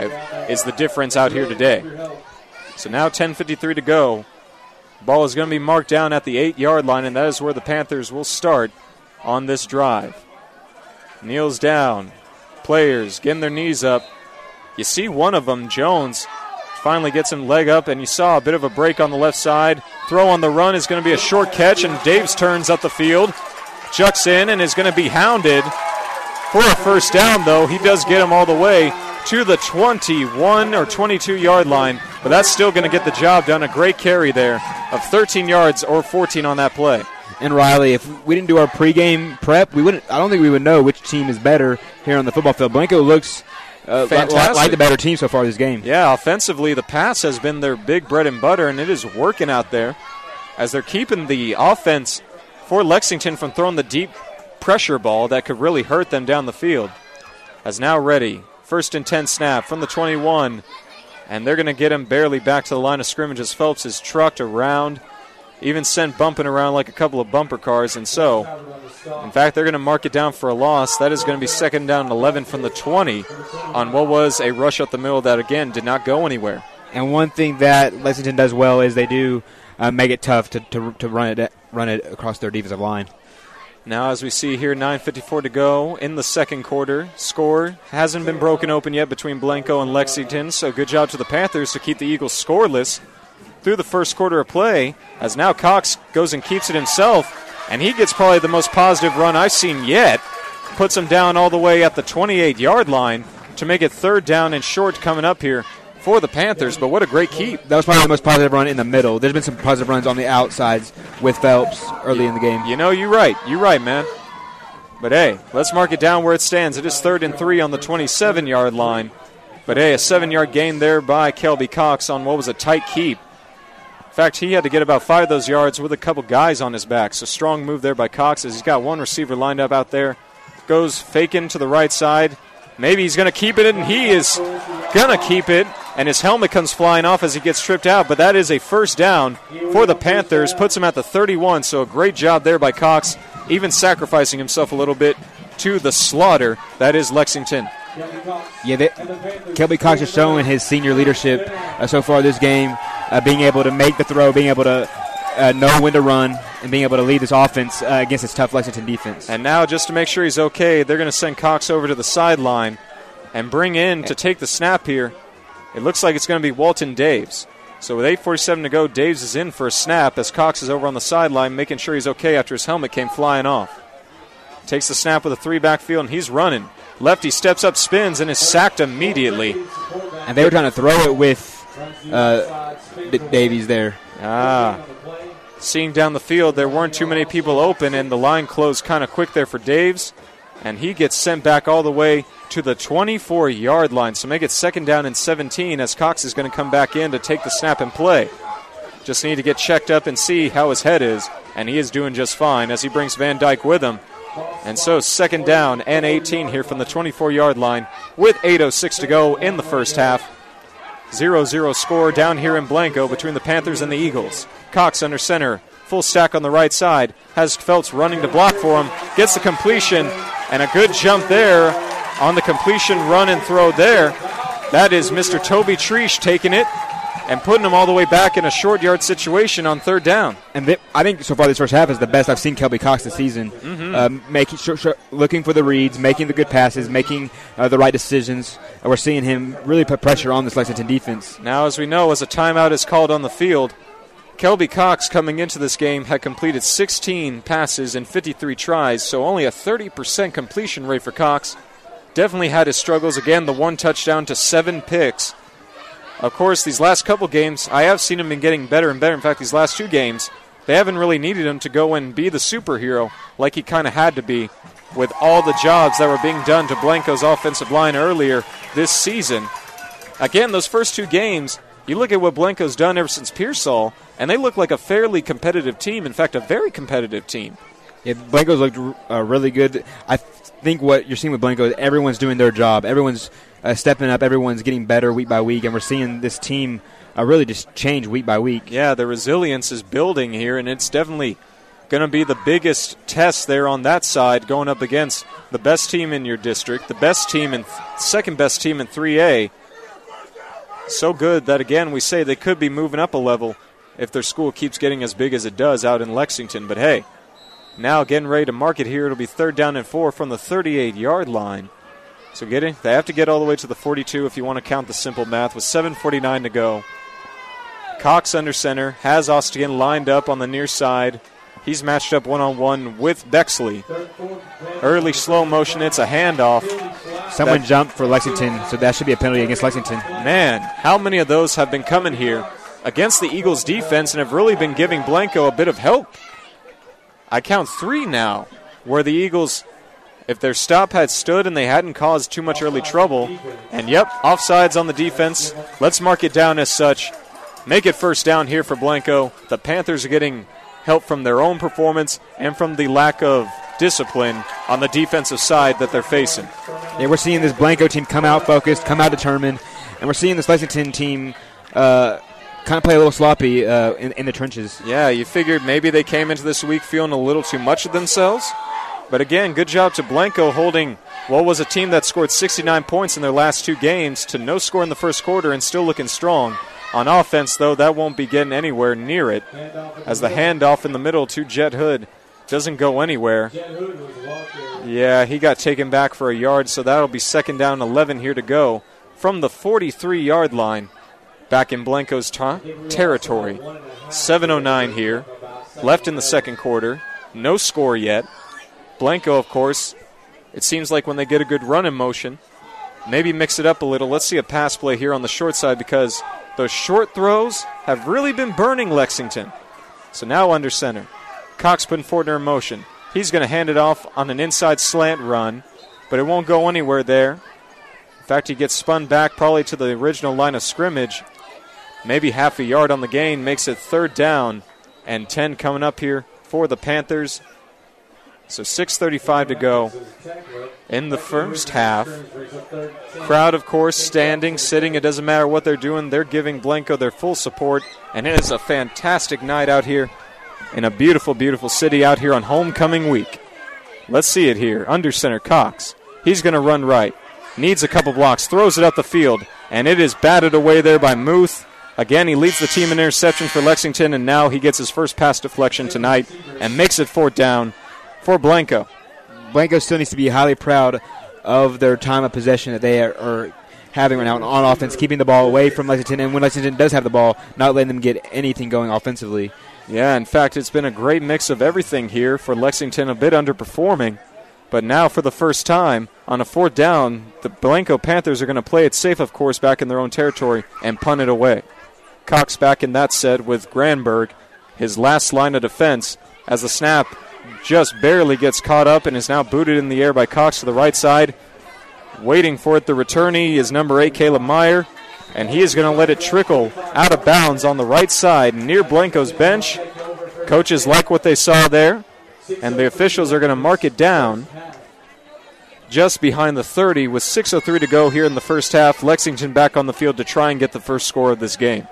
S7: 5 is the difference out here today. So now 10:53 to go. Ball is going to be marked down at the 8-yard line, and that is where the Panthers will start on this drive. Kneels down. Players getting their knees up. You see one of them, Jones, finally gets him leg up, and you saw a bit of a break on the left side. Throw on the run is going to be a short catch, and Daves turns up the field. Jucks in and is going to be hounded for a first down, though. He does get him all the way to the 21 or 22-yard line, but that's still going to get the job done. A great carry there of 13 yards or 14 on that play.
S3: And Riley, if we didn't do our pregame prep, I don't think we would know which team is better here on the football field. Blanco looks like the better team so far this game.
S7: Yeah, offensively, the pass has been their big bread and butter, and it is working out there as they're keeping the offense for Lexington from throwing the deep pressure ball that could really hurt them down the field. As now ready, 1st and 10 snap from the 21, and they're going to get him barely back to the line of scrimmage as Phelps is trucked around, even sent bumping around like a couple of bumper cars, and so, in fact, they're going to mark it down for a loss. That is going to be 2nd down and 11 from the 20 on what was a rush up the middle that, again, did not go anywhere.
S3: And one thing that Lexington does well is they do make it tough to run it across their defensive line.
S7: Now, as we see here, 9:54 to go in the second quarter. Score hasn't been broken open yet between Blanco and Lexington, so good job to the Panthers to keep the Eagles scoreless through the first quarter of play, as now Cox goes and keeps it himself, and he gets probably the most positive run I've seen yet. Puts him down all the way at the 28-yard line to make it 3rd down and short coming up here for the Panthers, but what a great keep.
S3: That was probably the most positive run in the middle. There's been some positive runs on the outsides with Phelps early in the game.
S7: You know, you're right. You're right, man. But, hey, let's mark it down where it stands. It is 3rd and 3 on the 27-yard line. But, hey, a 7-yard gain there by Kelby Cox on what was a tight keep. In fact, he had to get about 5 of those yards with a couple guys on his back. So strong move there by Cox as he's got one receiver lined up out there. Goes faking to the right side. Maybe he's going to keep it, and he is going to keep it. And his helmet comes flying off as he gets tripped out. But that is a first down for the Panthers. Puts him at the 31, so a great job there by Cox, even sacrificing himself a little bit to the slaughter that is Lexington.
S3: Yeah, Kelby Cox is showing his senior leadership so far this game, being able to make the throw, being able to know when to run, and being able to lead this offense against this tough Lexington defense.
S7: And now, just to make sure he's okay, they're going to send Cox over to the sideline and bring in to take the snap here. It looks like it's going to be Walton Daves. So with 8:47 to go, Daves is in for a snap as Cox is over on the sideline making sure he's okay after his helmet came flying off. Takes the snap with a 3-back field, and he's running. Lefty steps up, spins, and is sacked immediately.
S3: And they were trying to throw it with Davies there.
S7: Seeing down the field, there weren't too many people open, and the line closed kind of quick there for Daves. And he gets sent back all the way to the 24-yard line. So make it 2nd down and 17 as Cox is going to come back in to take the snap and play. Just need to get checked up and see how his head is. And he is doing just fine as he brings Van Dyke with him. And so 2nd down and 18 here from the 24-yard line with 8:06 to go in the first half. 0-0 score down here in Blanco between the Panthers and the Eagles. Cox under center, full stack on the right side, has Phelps running to block for him, gets the completion, and a good jump there on the completion run and throw there. That is Mr. Toby Treesh taking it and putting him all the way back in a short yard situation on third down.
S3: And I think so far this first half is the best I've seen Kelby Cox this season. Making looking for the reads, making the good passes, making the right decisions. And we're seeing him really put pressure on this Lexington defense.
S7: Now, as we know, as a timeout is called on the field, Kelby Cox coming into this game had completed 16 passes in 53 tries, so only a 30% completion rate for Cox. Definitely had his struggles. Again, the 1 touchdown to 7 picks. Of course, these last couple games, I have seen him been getting better and better. In fact, these last 2 games, they haven't really needed him to go and be the superhero like he kind of had to be with all the jobs that were being done to Blanco's offensive line earlier this season. Again, those first 2 games, you look at what Blanco's done ever since Pearsall, and they look like a fairly competitive team. In fact, a very competitive team.
S3: Yeah, Blanco's looked really good. I think what you're seeing with Blanco is everyone's doing their job. Everyone's stepping up. Everyone's getting better week by week, and we're seeing this team really just change week by week.
S7: Yeah, the resilience is building here, and it's definitely going to be the biggest test there on that side, going up against the best team in your district, the best team and second best team in 3A. So good that, again, we say they could be moving up a level if their school keeps getting as big as it does out in Lexington. But, hey, now getting ready to mark it here. It'll be 3rd down and 4 from the 38-yard line. So they have to get all the way to the 42 if you want to count the simple math with 7:49 to go. Cox under center, has Ostigan lined up on the near side. He's matched up one-on-one with Bexley. Early slow motion, it's a handoff.
S3: Someone jumped for Lexington, so that should be a penalty against Lexington.
S7: Man, how many of those have been coming here against the Eagles' defense and have really been giving Blanco a bit of help? I count 3 now where the Eagles, if their stop had stood and they hadn't caused too much early trouble, and yep, offsides on the defense. Let's mark it down as such. Make it 1st down here for Blanco. The Panthers are getting help from their own performance and from the lack of discipline on the defensive side that they're facing.
S3: Yeah, we're seeing this Blanco team come out focused, come out determined, and we're seeing this Lexington team kind of play a little sloppy in the trenches.
S7: Yeah, you figured maybe they came into this week feeling a little too much of themselves. But again, good job to Blanco holding what was a team that scored 69 points in their last 2 games to no score in the first quarter and still looking strong. On offense, though, that won't be getting anywhere near it, as the handoff in the middle to Jet Hood doesn't go anywhere. Yeah, he got taken back for a yard, so that'll be 2nd down, 11 here to go from the 43-yard line back in Blanco's territory. 7:09 here, left in the second quarter. No score yet. Blanco, of course, it seems like when they get a good run in motion, maybe mix it up a little. Let's see a pass play here on the short side because those short throws have really been burning Lexington. So now under center. Cox putting Fortner in motion. He's going to hand it off on an inside slant run, but it won't go anywhere there. In fact, he gets spun back probably to the original line of scrimmage. Maybe half a yard on the gain makes it 3rd down and 10 coming up here for the Panthers. So 6:35 to go in the first half. Crowd, of course, standing, sitting. It doesn't matter what they're doing. They're giving Blanco their full support. And it is a fantastic night out here in a beautiful, beautiful city out here on homecoming week. Let's see it here. Under center, Cox. He's going to run right. Needs a couple blocks. Throws it up the field. And it is batted away there by Muth. Again, he leads the team in interception for Lexington. And now he gets his first pass deflection tonight and makes it 4th down for Blanco.
S3: Blanco still needs to be highly proud of their time of possession that they are having right now on offense, keeping the ball away from Lexington, and when Lexington does have the ball, not letting them get anything going offensively.
S7: Yeah, in fact, it's been a great mix of everything here for Lexington, a bit underperforming. But now for the first time, on a 4th down, the Blanco Panthers are going to play it safe, of course, back in their own territory and punt it away. Cox back in that set with Granberg, his last line of defense, as the snap just barely gets caught up and is now booted in the air by Cox to the right side. Waiting for it, the returnee is number 8, Caleb Meyer, and he is going to let it trickle out of bounds on the right side near Blanco's bench. Coaches like what they saw there, and the officials are going to mark it down just behind the 30 with 6:03 to go here in the first half. Lexington back on the field to try and get the first score of this game.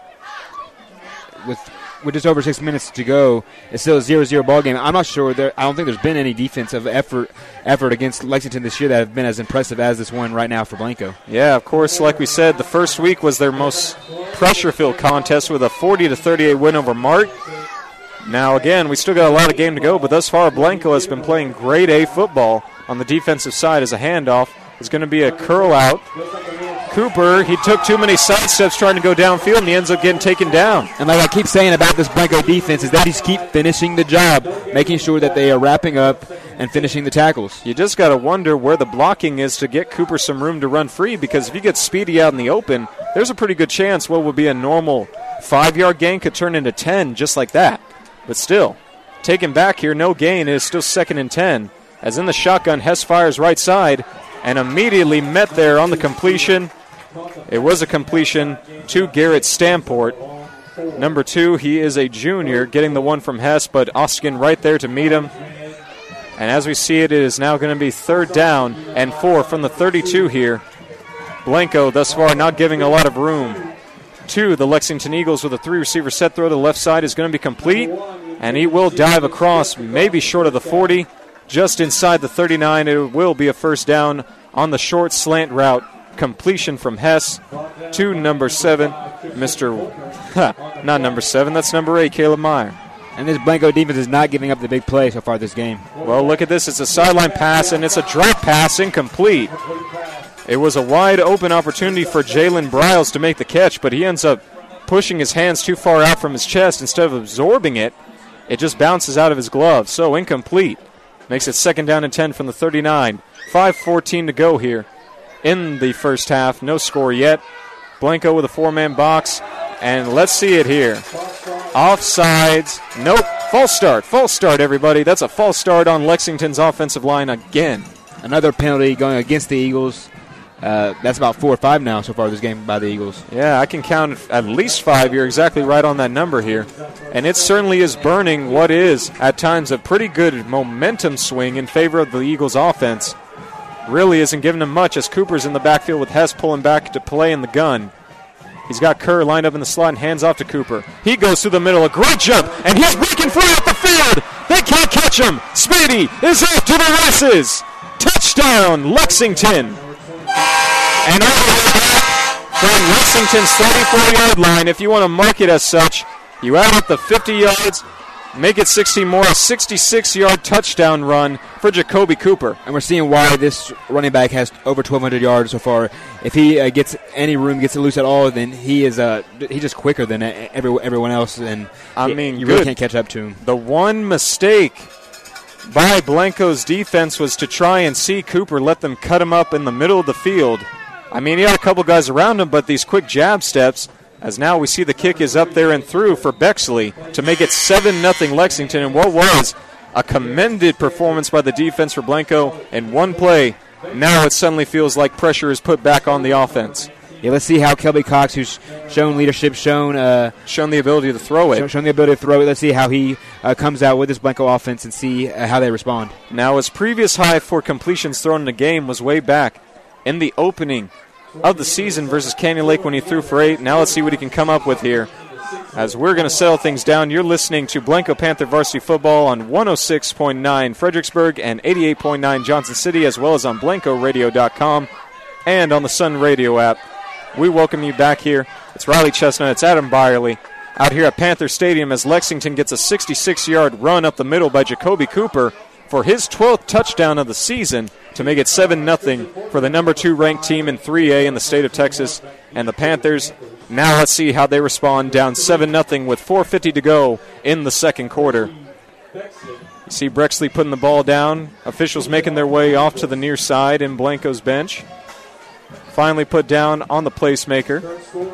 S3: With just over 6 minutes to go, it's still a 0-0 ball game. I'm not sure. I don't think there's been any defensive effort against Lexington this year that have been as impressive as this one right now for Blanco.
S7: Yeah, of course, like we said, the first week was their most pressure-filled contest with a 40-38 win over Mart. Now, again, we still got a lot of game to go, but thus far Blanco has been playing grade A football on the defensive side. As a handoff is going to be a curl out. Cooper, he took too many side steps trying to go downfield, and he ends up getting taken down.
S3: And like I keep saying about this Blanco defense is they just keep finishing the job, making sure that they are wrapping up and finishing the tackles.
S7: You just got to wonder where the blocking is to get Cooper some room to run free, because if you get Speedy out in the open, there's a pretty good chance what would be a normal 5-yard gain could turn into 10 just like that. But still, taken back here, no gain. It is still 2nd and 10. As in the shotgun, Hess fires right side and immediately met there on the completion. It was a completion to Garrett Stamport. Number 2, he is a junior, getting the one from Hess, but Ostigan right there to meet him. And as we see it, it is now going to be 3rd down and 4 from the 32 here. Blanco thus far not giving a lot of room to the Lexington Eagles with a 3-receiver set throw to the left side is going to be complete, and he will dive across, maybe short of the 40, just inside the 39. It will be a first down on the short slant route. Completion from Hess to number 7, not number 7, that's number 8, Caleb Meyer.
S3: And this Blanco defense is not giving up the big play so far this game.
S7: Well, look at this. It's a sideline pass, and it's a drop pass, incomplete. It was a wide open opportunity for Jalen Briles to make the catch, but he ends up pushing his hands too far out from his chest. Instead of absorbing it, it just bounces out of his glove. So incomplete. Makes it 2nd down and 10 from the 39. 5:14 to go here in the first half. No score yet. Blanco with a 4-man box. And let's see it here. Offsides. Nope. False start, everybody. That's a false start on Lexington's offensive line again.
S3: Another penalty going against the Eagles. That's about 4 or 5 now so far this game by the Eagles.
S7: Yeah, I can count at least 5. You're exactly right on that number here. And it certainly is burning what is, at times, a pretty good momentum swing in favor of the Eagles' offense. Really isn't giving him much as Cooper's in the backfield with Hess pulling back to play in the gun. He's got Kerr lined up in the slot and hands off to Cooper. He goes through the middle, a great jump, and he's breaking free off the field. They can't catch him. Speedy is off to the races. Touchdown, Lexington. And from Lexington's 34-yard line, if you want to mark it as such, you add up the 50 yards, make it 60 more, a 66-yard touchdown run for Jacoby Cooper.
S3: And we're seeing why this running back has over 1,200 yards so far. If he gets any room, gets it loose at all, then he's just quicker than everyone else. And you really can't catch up to him.
S7: The one mistake by Blanco's defense was to try and see Cooper, let them cut him up in the middle of the field. I mean, he had a couple guys around him, but these quick jab steps, as now we see the kick is up there and through for Bexley to make it 7-0 Lexington. And what was a commended performance by the defense for Blanco in one play, now it suddenly feels like pressure is put back on the offense.
S3: Yeah, let's see how Kelby Cox, who's shown leadership, shown
S7: the ability to throw it.
S3: Shown the ability to throw it. Let's see how he comes out with this Blanco offense and see how they respond.
S7: Now, his previous high for completions thrown in a game was way back in the opening of the season versus Canyon Lake when he threw for 8. Now let's see what he can come up with here. As we're going to settle things down, you're listening to Blanco Panther Varsity Football on 106.9 Fredericksburg and 88.9 Johnson City, as well as on BlancoRadio.com and on the Sun Radio app. We welcome you back here. It's Riley Chestnut. It's Adam Byerly out here at Panther Stadium as Lexington gets a 66-yard run up the middle by Jacoby Cooper for his 12th touchdown of the season to make it 7-0 for the number 2 ranked team in 3A in the state of Texas. And the Panthers, now let's see how they respond, down 7-0 with 4:50 to go in the second quarter. You see Brexley putting the ball down. Officials making their way off to the near side in Blanco's bench. Finally put down on the placemaker.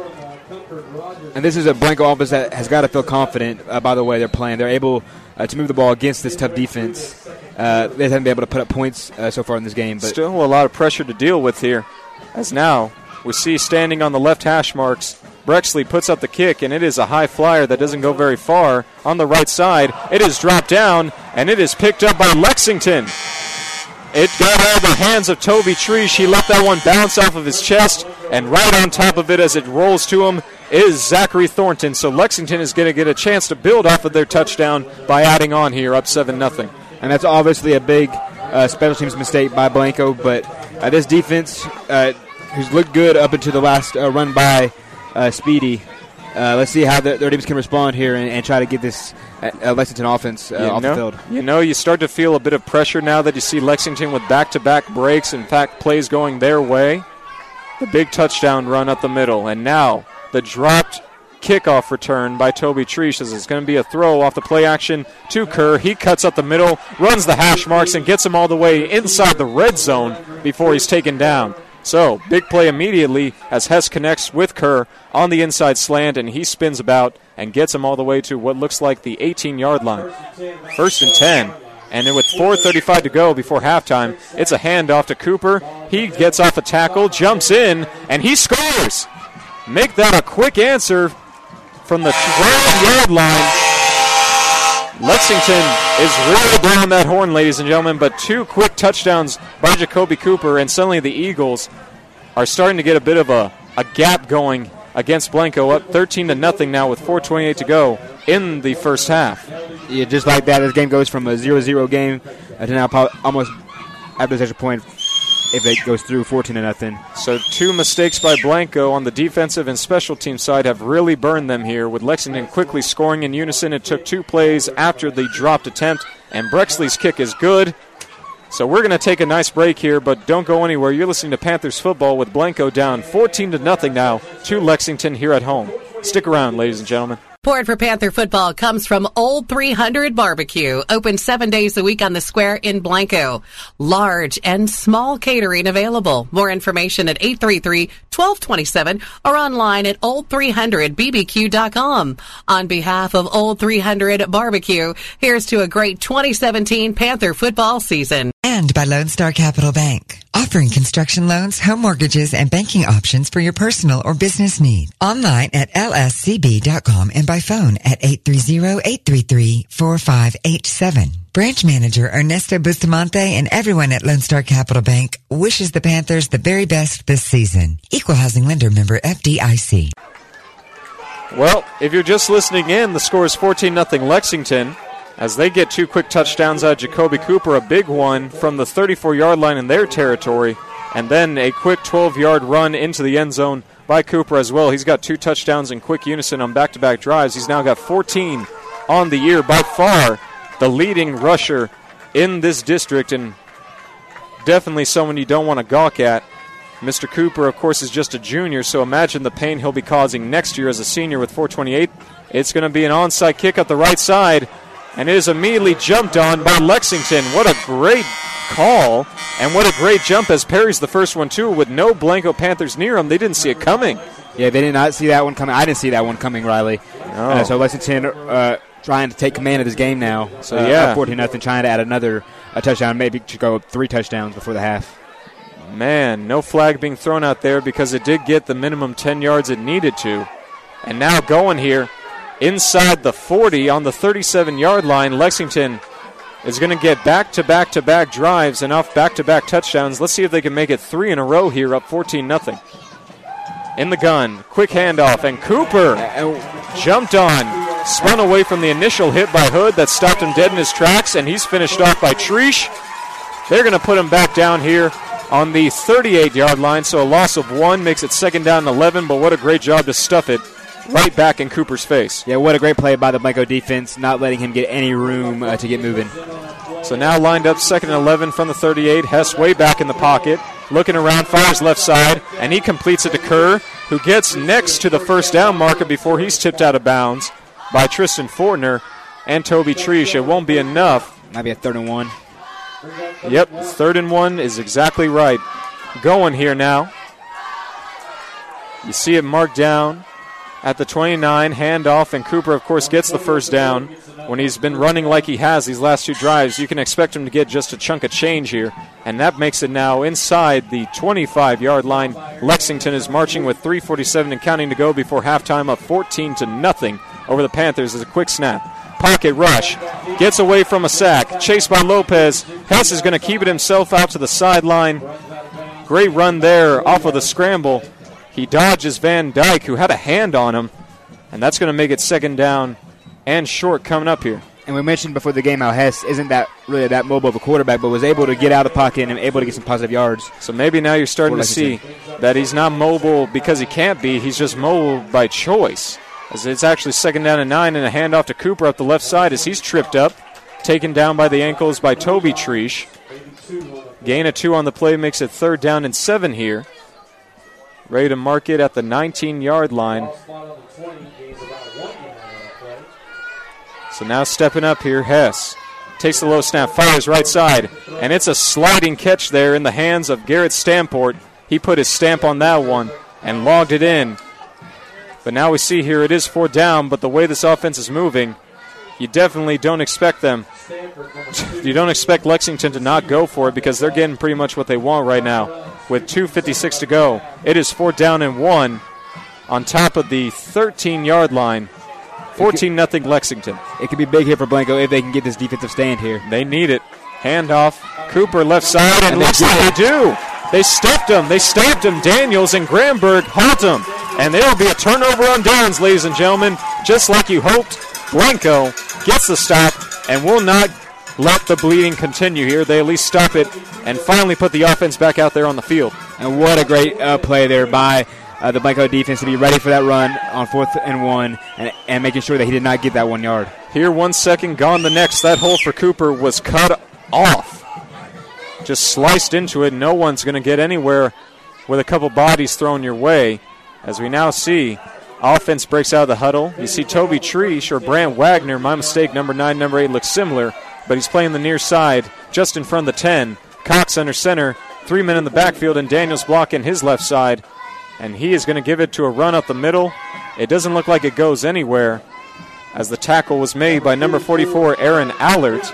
S3: And this is a Blanco offense that has got to feel confident by the way they're playing. They're able to move the ball against this tough defense. They haven't been able to put up points so far in this game. But
S7: still a lot of pressure to deal with here. As now we see standing on the left hash marks, Brexley puts up the kick, and it is a high flyer that doesn't go very far. On the right side, it is dropped down, and it is picked up by Lexington. It got out of the hands of Toby Treesh. He let that one bounce off of his chest, and right on top of it as it rolls to him is Zachary Thornton. So Lexington is going to get a chance to build off of their touchdown by adding on here, up 7-0.
S3: And that's obviously a big special teams mistake by Blanco, but this defense, who's looked good up until the last run by Speedy, let's see how their teams can respond here and try to get this Lexington offense off the field.
S7: You start to feel a bit of pressure now that you see Lexington with back-to-back breaks, in fact, plays going their way. The big touchdown run up the middle, and now the dropped kickoff return by Toby Treesh as it's going to be a throw off the play action to Kerr. He cuts up the middle, runs the hash marks, and gets him all the way inside the red zone before he's taken down. So, big play immediately as Hess connects with Kerr on the inside slant, and he spins about and gets him all the way to what looks like the 18-yard line. 1st and 10. And then with 4:35 to go before halftime, it's a handoff to Cooper. He gets off a tackle, jumps in, and he scores! Make that a quick answer from the 12-yard line. Lexington is really blowing that horn, ladies and gentlemen, but 2 quick touchdowns by Jacoby Cooper, and suddenly the Eagles are starting to get a bit of a gap going against Blanco, up 13-0 now with 4:28 to go in the first half.
S3: Yeah, just like that, this game goes from a 0-0 game to now almost after this extra point, if it goes through, 14-0.
S7: So 2 mistakes by Blanco on the defensive and special team side have really burned them here, with Lexington quickly scoring in unison. It took 2 plays after the dropped attempt, and Brexley's kick is good. So we're going to take a nice break here, but don't go anywhere. You're listening to Panthers football with Blanco down 14-0 now to Lexington here at home. Stick around, ladies and gentlemen.
S9: Support for Panther football comes from Old 300 Barbecue, open 7 days a week on the square in Blanco. Large and small catering available. More information at 833-1227 or online at old300bbq.com. On behalf of Old 300 Barbecue, here's to a great 2017 Panther football season.
S4: And by Lone Star Capital Bank, offering construction loans, home mortgages, and banking options for your personal or business need. Online at lscb.com and by phone at 830-833-4587. Branch manager Ernesto Bustamante and everyone at Lone Star Capital Bank wishes the Panthers the very best this season. Equal housing lender member FDIC.
S7: Well, if you're just listening in, the score is 14-0 Lexington, as they get 2 quick touchdowns out of Jacoby Cooper, a big one from the 34-yard line in their territory, and then a quick 12-yard run into the end zone by Cooper as well. He's got 2 touchdowns in quick unison on back-to-back drives. He's now got 14 on the year, by far the leading rusher in this district, and definitely someone you don't want to gawk at. Mr. Cooper, of course, is just a junior, so imagine the pain he'll be causing next year as a senior with 4:28. It's going to be an onside kick up the right side, and it is immediately jumped on by Lexington. What a great call, and what a great jump as Perry's the first one, too, with no Blanco Panthers near him. They didn't see it coming.
S3: Yeah, they did not see that one coming. I didn't see that one coming, Riley.
S7: No.
S3: So Lexington trying to take command of this game now. So, 14-0, trying to add another touchdown, maybe to go 3 touchdowns before the half.
S7: Man, no flag being thrown out there because it did get the minimum 10 yards it needed to. And now going here inside the 40 on the 37-yard line, Lexington is going to get back-to-back-to-back drives and off back-to-back touchdowns. Let's see if they can make it 3 in a row here, up 14-0. In the gun, quick handoff, and Cooper jumped on, spun away from the initial hit by Hood that stopped him dead in his tracks, and he's finished off by Treesh. They're going to put him back down here on the 38-yard line, so a loss of 1 makes it 2nd down and 11, but what a great job to stuff it right back in Cooper's face.
S3: Yeah, what a great play by the Blanco defense, not letting him get any room to get moving.
S7: So now lined up 2nd and 11 from the 38. Hess way back in the pocket, looking around, fires left side, and he completes it to Kerr, who gets next to the first down marker before he's tipped out of bounds by Tristan Fortner and Toby Treesh. It won't be enough.
S3: Might be a 3rd and 1.
S7: Yep, 3rd and 1 is exactly right. Going here now. You see it marked down at the 29, handoff, and Cooper, of course, gets the first down. When he's been running like he has these last 2 drives, you can expect him to get just a chunk of change here, and that makes it now inside the 25-yard line. Lexington is marching with 3:47 and counting to go before halftime, up 14-0 over the Panthers. As a quick snap. pocket rush. Gets away from a sack. Chased by Lopez. Hess is going to keep it himself out to the sideline. Great run there off of the scramble. He dodges Van Dyke, who had a hand on him. And that's going to make it second down and short coming up here.
S5: And we mentioned before the game how Hess isn't that really that mobile of a quarterback, but was able to get out of the pocket and able to get some positive yards.
S7: So maybe now you're starting to see that he's not mobile because he can't be. He's just mobile by choice. As it's actually second down and 9 and a handoff to Cooper up the left side as he's tripped up. Taken down by the ankles by Toby Treesh. Gain of 2 on the play makes it third down and 7 here. Ready to mark it at the 19-yard line. So now stepping up here, Hess takes the low snap, fires right side, and it's a sliding catch there in the hands of Garrett Stamport. He put his stamp on that one and logged it in. But now we see here it is 4th down, but the way this offense is moving, you definitely don't expect them. You don't expect Lexington to not go for it because they're getting pretty much what they want right now. With 2:56 to go, it is 4th down and 1 on top of the 13-yard line. 14-0 Lexington.
S5: It could be big here for Blanco if they can get this defensive stand here.
S7: They need it. Handoff. Cooper left side, and looks like they do. They stepped him. They stamped him. Daniels and Gramberg halt him. And there will be a turnover on downs, ladies and gentlemen. Just like you hoped, Blanco gets the stop and will not let the bleeding continue here. They at least stop it and finally put the offense back out there on the field.
S5: And what a great play there by the Blanco defense to be ready for that run on 4th and 1 and making sure that he did not get that 1 yard.
S7: Here 1 second, gone the next. That hole for Cooper was cut off. Just sliced into it. No one's going to get anywhere with a couple bodies thrown your way. As we now see, offense breaks out of the huddle. You see Toby Treesh or Brant Wagner, my mistake, number 9, number 8 looks similar, but he's playing the near side just in front of the 10. Cox under center, 3 men in the backfield, and Daniels blocking his left side. And he is going to give it to a run up the middle. It doesn't look like it goes anywhere as the tackle was made by number 44, Aaron Allert.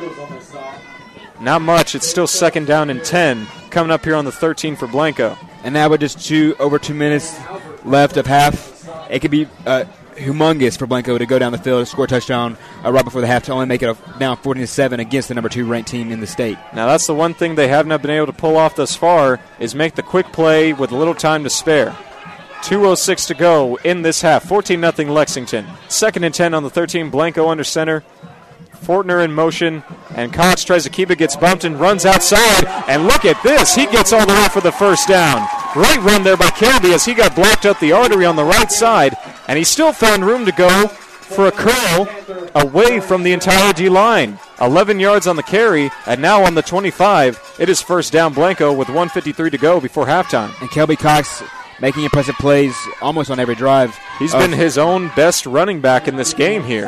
S7: Not much. It's still second down and 10 coming up here on the 13 for Blanco.
S5: And now with just over 2 minutes left of half, it could be humongous for Blanco to go down the field and score a touchdown right before the half to only make it down 14-7 against the number 2 ranked team in the state.
S7: Now that's the one thing they have not been able to pull off thus far is make the quick play with little time to spare. 2:06 to go in this half. 14-0 Lexington. Second and 10 on the 13. Blanco under center. Fortner in motion, and Cox tries to keep it, gets bumped and runs outside. And look at this. He gets all the way for the first down. Great run there by Kelby as he got blocked up the artery on the right side, and he still found room to go for a curl away from the entire D-line. 11 yards on the carry, and now on the 25, it is first down Blanco with 1:53 to go before halftime.
S5: And Kelby Cox making impressive plays almost on every drive.
S7: He's been his own best running back in this game here.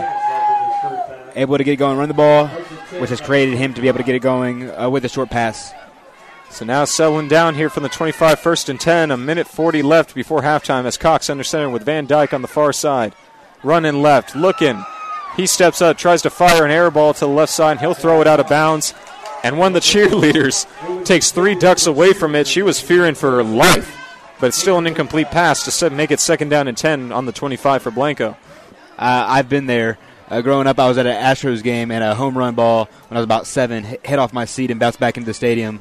S5: Able to get it going, run the ball, which has created him to be able to get it going with a short pass.
S7: So now settling down here from the 25, first and 10, a minute 40 left before halftime as Cox under center with Van Dyke on the far side. Running left, looking. He steps up, tries to fire an air ball to the left side, and he'll throw it out of bounds. And one of the cheerleaders takes 3 ducks away from it. She was fearing for her life, but it's still an incomplete pass to make it second down and 10 on the 25 for Blanco.
S5: I've been there. Growing up, I was at an Astros game, and a home run ball when I was about 7 hit off my seat and bounced back into the stadium.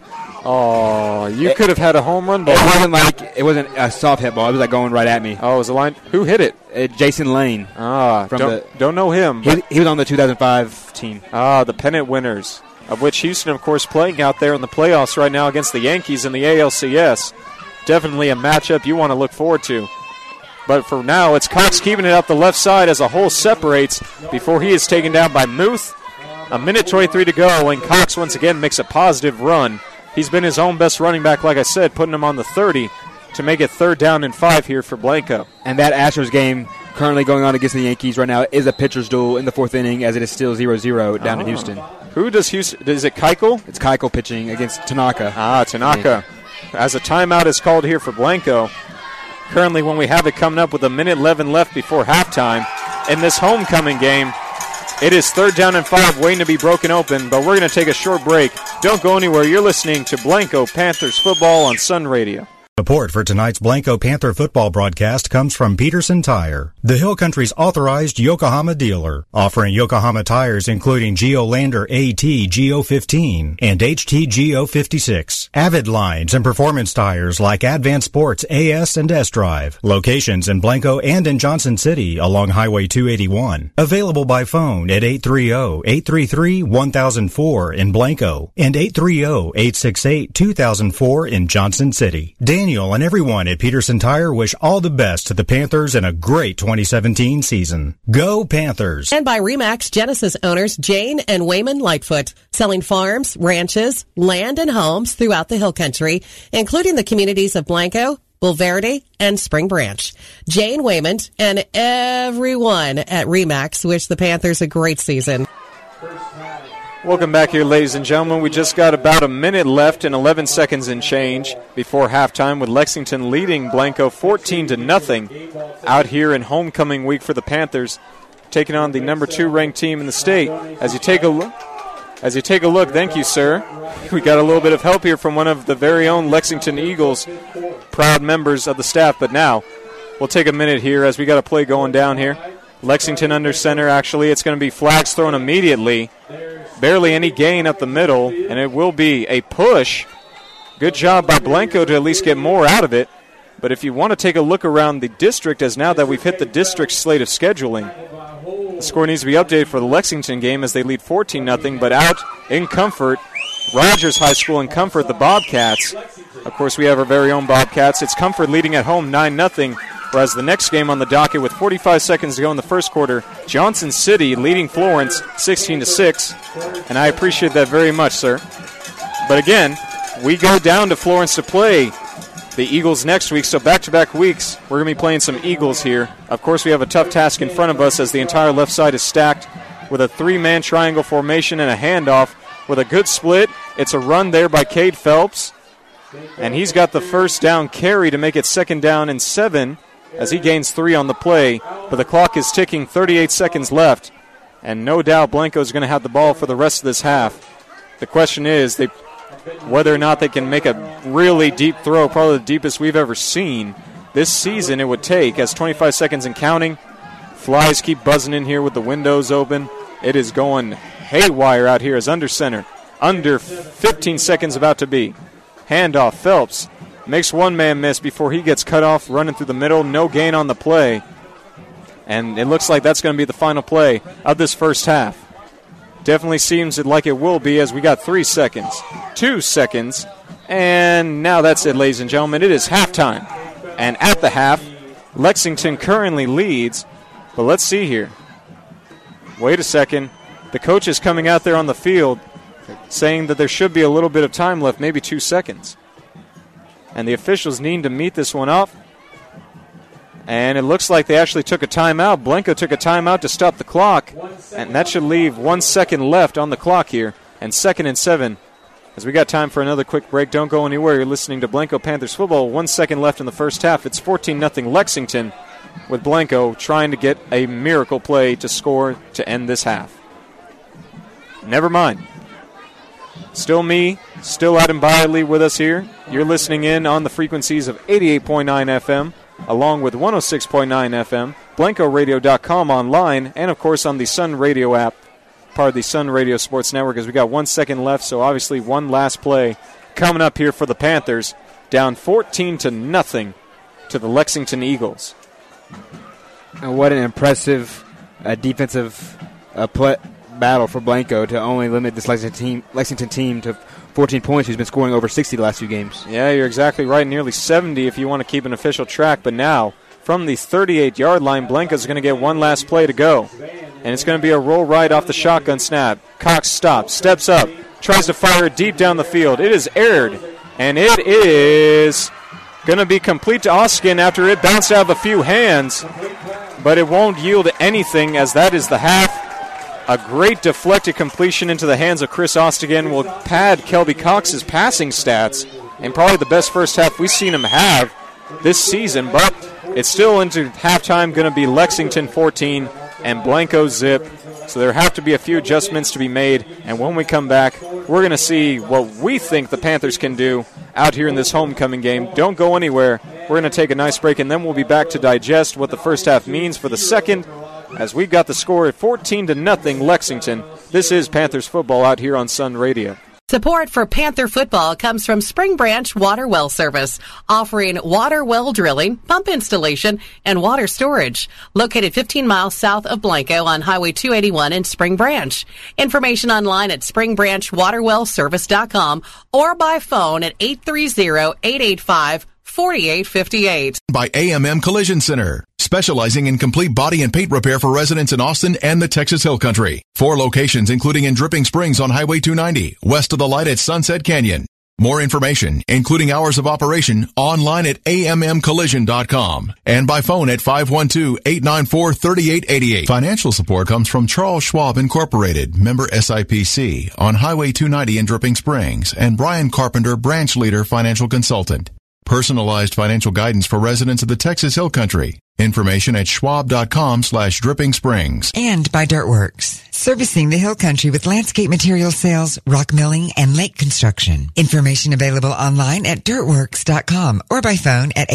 S7: Oh, you could have had a home run ball.
S5: It wasn't a soft hit ball. It was like going right at me.
S7: Oh, it was a line. Who hit it?
S5: Jason Lane.
S7: Don't know him.
S5: He was on the 2005 team.
S7: The pennant winners, of which Houston, of course, playing out there in the playoffs right now against the Yankees in the ALCS. Definitely a matchup you want to look forward to. But for now, it's Cox keeping it up the left side as a hole separates before he is taken down by Muth. A minute 23 to go, and Cox once again makes a positive run. He's been his own best running back, like I said, putting him on the 30 to make it third down and 5 here for Blanco.
S5: And that Astros game currently going on against the Yankees right now is a pitcher's duel in the 4th inning as it is still 0-0 down in Houston.
S7: Who does Houston? Is it Keuchel?
S5: It's Keuchel pitching against Tanaka.
S7: Tanaka. As a timeout is called here for Blanco. Currently, when we have it coming up with a minute 11 left before halftime in this homecoming game, it is third down and 5 waiting to be broken open, but we're going to take a short break. Don't go anywhere. You're listening to Blanco Panthers football on Sun Radio.
S8: Support for tonight's Blanco Panther football broadcast comes from Peterson Tire, the Hill Country's authorized Yokohama dealer, offering Yokohama tires including Geolander AT Geo15 and HT Geo56, Avid lines and performance tires like Advanced Sports AS and S-Drive. Locations in Blanco and in Johnson City along Highway 281. Available by phone at 830-833-1004 in Blanco and 830-868-2004 in Johnson City. Daniel and everyone at Peterson Tire wish all the best to the Panthers in a great 2017 season. Go Panthers!
S9: And by RE/MAX Genesis owners Jane and Wayman Lightfoot, selling farms, ranches, land, and homes throughout the Hill Country, including the communities of Blanco, Bulverde, and Spring Branch. Jane Wayman and everyone at RE/MAX wish the Panthers a great season.
S7: Welcome back here, ladies and gentlemen. We just got about a minute left and 11 seconds and change before halftime, with Lexington leading Blanco 14-0 out here in homecoming week for the Panthers, taking on the number 2 ranked team in the state. As you take a look, thank you, sir. We got a little bit of help here from one of the very own Lexington Eagles, proud members of the staff. But now we'll take a minute here as we got a play going down here. Lexington under center, actually. It's going to be flags thrown immediately. Barely any gain up the middle, and it will be a push. Good job by Blanco to at least get more out of it. But if you want to take a look around the district, as now that we've hit the district slate of scheduling, the score needs to be updated for the Lexington game as they lead 14-0, but out in Comfort, Rogers High School in Comfort, the Bobcats. Of course, we have our very own Bobcats. It's Comfort leading at home 9-0. Whereas the next game on the docket with 45 seconds to go in the first quarter, Johnson City leading Florence 16-6. And I appreciate that very much, sir. But again, we go down to Florence to play the Eagles next week. So back-to-back weeks, we're going to be playing some Eagles here. Of course, we have a tough task in front of us as the entire left side is stacked with a 3-man triangle formation and a handoff with a good split. It's a run there by Cade Phelps. And he's got the first down carry to make it 2nd down and 7. As he gains 3 on the play, but the clock is ticking, 38 seconds left, and no doubt Blanco's going to have the ball for the rest of this half. The question is whether or not they can make a really deep throw, probably the deepest we've ever seen this season it would take, as 25 seconds and counting. Flies keep buzzing in here with the windows open. It is going haywire out here as under center. Under 15 seconds about to be. Handoff, Phelps. Makes one man miss before he gets cut off running through the middle. No gain on the play. And it looks like that's going to be the final play of this first half. Definitely seems like it will be, as we got 3 seconds, 2 seconds, and now that's it, ladies and gentlemen. It is halftime. And at the half, Lexington currently leads. But let's see here. Wait a second. The coach is coming out there on the field saying that there should be a little bit of time left, maybe 2 seconds. And the officials need to meet this one up. And it looks like they actually took a timeout. Blanco took a timeout to stop the clock. And that should leave 1 second left on the clock here. And 2nd and 7. As we got time for another quick break. Don't go anywhere. You're listening to Blanco Panthers football. 1 second left in the first half. It's 14-0 Lexington, with Blanco trying to get a miracle play to score to end this half. Never mind. Still me, still Adam Biley with us here. You're listening in on the frequencies of 88.9 FM, along with 106.9 FM, BlancoRadio.com online, and of course on the Sun Radio app, part of the Sun Radio Sports Network, as we got 1 second left, so obviously one last play coming up here for the Panthers, down 14-0 to the Lexington Eagles.
S3: And what an impressive defensive battle for Blanco to only limit this Lexington team to 14 points, who's been scoring over 60 the last few games.
S7: Yeah, you're exactly right. Nearly 70 if you want to keep an official track. But now, from the 38-yard line, Blanco's going to get one last play to go. And it's going to be a roll right off the shotgun snap. Cox stops, steps up, tries to fire it deep down the field. It is aired, and it is going to be complete to Oskin after it bounced out of a few hands. But it won't yield anything, as that is the half. A great deflected completion into the hands of Chris Ostigan will pad Kelby Cox's passing stats, and probably the best first half we've seen him have this season. But it's still into halftime, going to be Lexington 14 and Blanco zip. So there have to be a few adjustments to be made, and when we come back, we're going to see what we think the Panthers can do out here in this homecoming game. Don't go anywhere. We're going to take a nice break, and then we'll be back to digest what the first half means for the second, as we got the score at 14-0 Lexington. This is Panthers football out here on Sun Radio.
S9: Support for Panther football comes from Spring Branch Water Well Service, offering water well drilling, pump installation, and water storage. Located 15 miles south of Blanco on Highway 281 in Spring Branch. Information online at springbranchwaterwellservice.com or by phone at 830-885-4858.
S1: By AMM Collision Center, specializing in complete body and paint repair for residents in Austin and the Texas Hill Country. 4 locations, including in Dripping Springs on Highway 290, west of the light at Sunset Canyon. More information, including hours of operation, online at ammcollision.com and by phone at 512-894-3888. Financial support comes from Charles Schwab Incorporated, member SIPC, on Highway 290 in Dripping Springs, and Brian Carpenter, branch leader, financial consultant. Personalized financial guidance for residents of the Texas Hill Country. Information at schwab.com/dripping springs.
S4: And by Dirtworks, servicing the Hill Country with landscape material sales, rock milling, and lake construction. Information available online at dirtworks.com or by phone at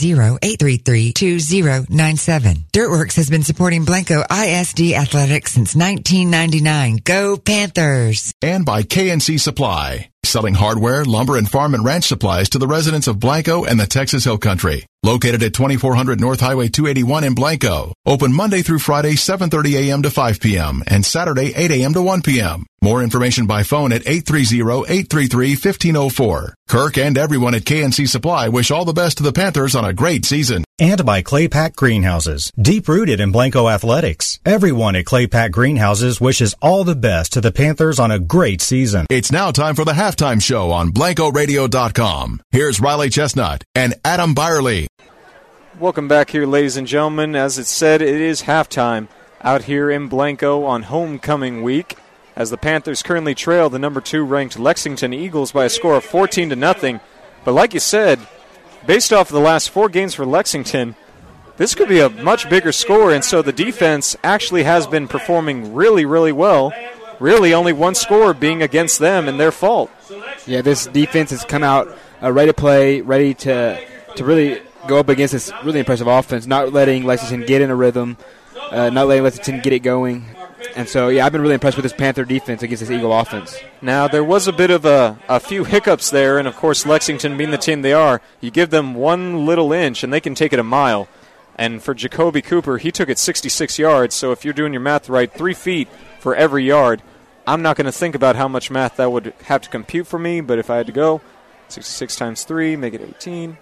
S4: 830-833-2097. Dirtworks has been supporting Blanco ISD athletics since 1999. Go Panthers!
S1: And by KNC Supply, selling hardware, lumber, and farm and ranch supplies to the residents of Blanco and the Texas Hill Country. Located at 2400 North Highway 281 in Blanco. Open Monday through Friday, 7:30 a.m. to 5 p.m. and Saturday, 8 a.m. to 1 p.m. More information by phone at 830-833-1504. Kirk and everyone at KNC Supply wish all the best to the Panthers on a great season.
S8: And by Claypack Greenhouses, deep-rooted in Blanco athletics. Everyone at Claypack Greenhouses wishes all the best to the Panthers on a great season.
S1: It's now time for the halftime show on BlancoRadio.com. Here's Riley Chestnut and Adam Byerly.
S7: Welcome back here, ladies and gentlemen. As it said, it is halftime out here in Blanco on homecoming week, as the Panthers currently trail the number 2 ranked Lexington Eagles by a score of 14-0. But like you said, based off of the last 4 games for Lexington, this could be a much bigger score, and so the defense actually has been performing really, really well. Really only one score being against them and their fault.
S3: Yeah, this defense has come out ready to play, ready to really go up against this really impressive offense, not letting Lexington get in a rhythm, not letting Lexington get it going. And so, yeah, I've been really impressed with this Panther defense against this Eagle offense.
S7: Now, there was a bit of a few hiccups there, and, of course, Lexington being the team they are, you give them one little inch, and they can take it a mile. And for Jacoby Cooper, he took it 66 yards, so if you're doing your math right, 3 feet for every yard. I'm not going to think about how much math that would have to compute for me, but if I had to go, 66 times 3, make it 18,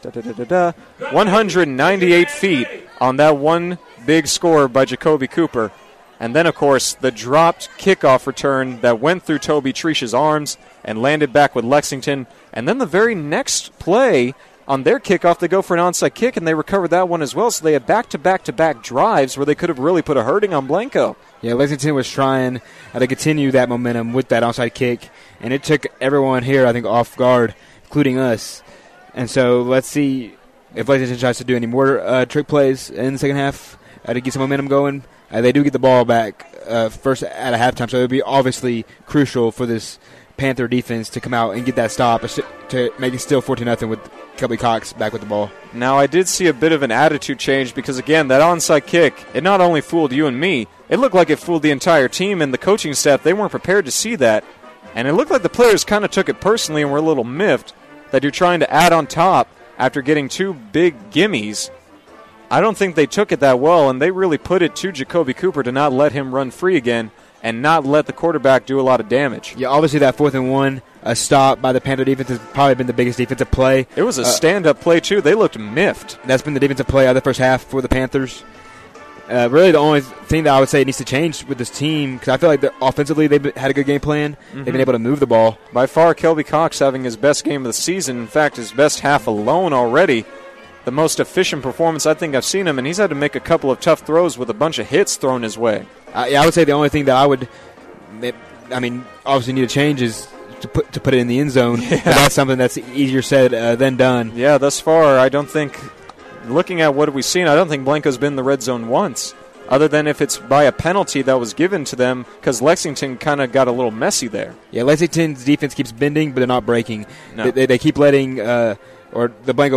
S7: 198 feet on that one big score by Jacoby Cooper. And then, of course, the dropped kickoff return that went through Toby Trish's arms and landed back with Lexington. And then the very next play on their kickoff, they go for an onside kick, and they recovered that one as well. So they had back-to-back-to-back drives where they could have really put a hurting on Blanco.
S3: Yeah, Lexington was trying to continue that momentum with that onside kick, and it took everyone here, I think, off guard, including us. And so let's see if Lexington tries to do any more trick plays in the second half to get some momentum going. They do get the ball back first at a halftime, so it would be obviously crucial for this Panther defense to come out and get that stop to make it still 14-0 with Kelby Cox back with the ball.
S7: Now, I did see a bit of an attitude change because, again, that onside kick, it not only fooled you and me, it looked like it fooled the entire team and the coaching staff. They weren't prepared to see that, and it looked like the players kind of took it personally and were a little miffed that you're trying to add on top after getting 2 big gimmies. I don't think they took it that well, and they really put it to Jacoby Cooper to not let him run free again and not let the quarterback do a lot of damage.
S3: Yeah, obviously that 4th and 1 stop by the Panther defense has probably been the biggest defensive play.
S7: It was a stand-up play, too. They looked miffed.
S3: That's been the defensive play of the first half for the Panthers. Really the only thing that I would say needs to change with this team, because I feel like offensively they've had a good game plan. They've been able to move the ball.
S7: By far, Kelby Cox having his best game of the season. In fact, his best half alone already. The most efficient performance I think I've seen him, and he's had to make a couple of tough throws with a bunch of hits thrown his way.
S3: I would say the only thing that I would, obviously need to change is to put it in the end zone. Yeah. But that's something that's easier said than done.
S7: Yeah, thus far, I don't think, looking at what we've seen, I don't think Blanco's been in the red zone once other than if it's by a penalty that was given to them, because Lexington kind of got a little messy there.
S3: Yeah, Lexington's defense keeps bending, but they're not breaking.
S7: No.
S3: They keep letting, or the Blanco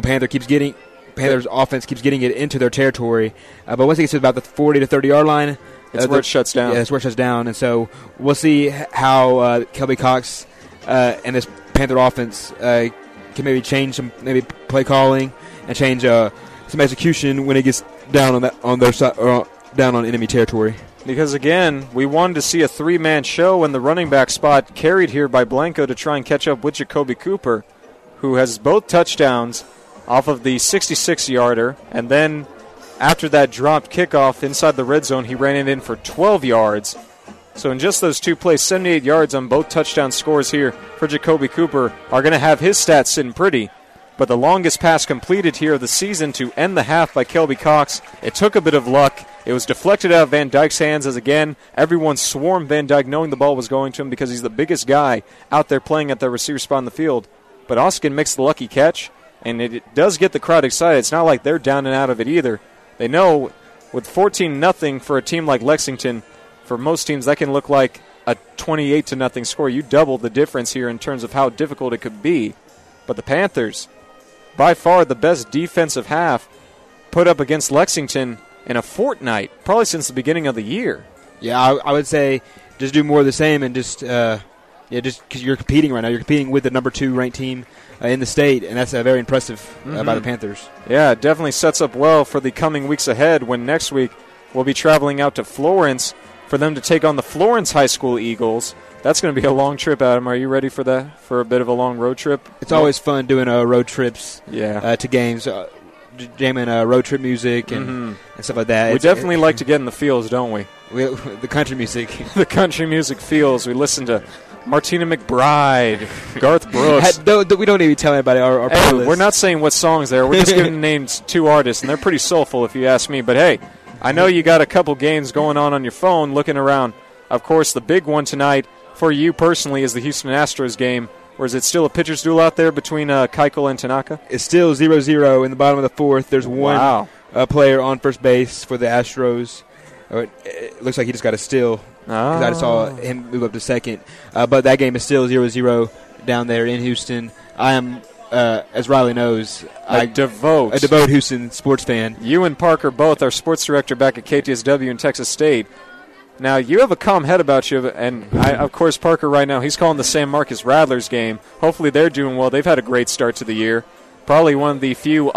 S3: Panthers offense keeps getting it into their territory. But once it gets to about the 40 to 30-yard line,
S7: that's where it shuts down.
S3: Yeah, that's where it shuts down. And so we'll see how Kelby Cox and this Panther offense can maybe change some play calling and change some execution when it gets down on their side, or down on enemy territory.
S7: Because, again, we wanted to see a three-man show in the running back spot carried here by Blanco to try and catch up with Jacoby Cooper, who has both touchdowns off of the 66-yarder, and then after that dropped kickoff inside the red zone, he ran it in for 12 yards. So in just those two plays, 78 yards on both touchdown scores here for Jacoby Cooper are going to have his stats sitting pretty. But the longest pass completed here of the season to end the half by Kelby Cox, it took a bit of luck. It was deflected out of Van Dyke's hands as, again, everyone swarmed Van Dyke knowing the ball was going to him because he's the biggest guy out there playing at the receiver spot in the field. But Oskin makes the lucky catch, and it does get the crowd excited. It's not like they're down and out of it either. They know with 14-0 for a team like Lexington, for most teams that can look like a 28-0 score. You double the difference here in terms of how difficult it could be. But the Panthers, by far the best defensive half put up against Lexington in a fortnight, probably since the beginning of the year.
S3: Yeah, I would say just do more of the same and just because you're competing right now. You're competing with the number 2 ranked team in the state, and that's very impressive by the Panthers.
S7: Yeah, it definitely sets up well for the coming weeks ahead when next week we'll be traveling out to Florence for them to take on the Florence High School Eagles. That's going to be a long trip, Adam. Are you ready for that, for a bit of a long road trip?
S3: It's always fun doing road trips to games, jamming road trip music and stuff like that.
S7: We definitely like to get in the fields, don't we?
S3: The country music.
S7: The country music feels. We listen to Martina McBride, Garth Brooks.
S3: We don't even tell anybody our playlist.
S7: We're not saying what songs there. We're just giving names 2 artists, and they're pretty soulful if you ask me. But, hey, I know you got a couple games going on your phone looking around. Of course, the big one tonight for you personally is the Houston Astros game. Or is it still a pitcher's duel out there between Keuchel and Tanaka?
S3: It's still 0-0 in the bottom of the 4th. There's one player on first base for the Astros. It looks like he just got a steal. Because I just saw him move up to second. But that game is still 0-0 down there in Houston. I am, as Riley knows, a devout Houston sports fan.
S7: You and Parker both are sports director back at KTSW in Texas State. Now, you have a calm head about you, and of course, Parker right now, he's calling the San Marcos Rattlers game. Hopefully they're doing well. They've had a great start to the year. Probably one of the few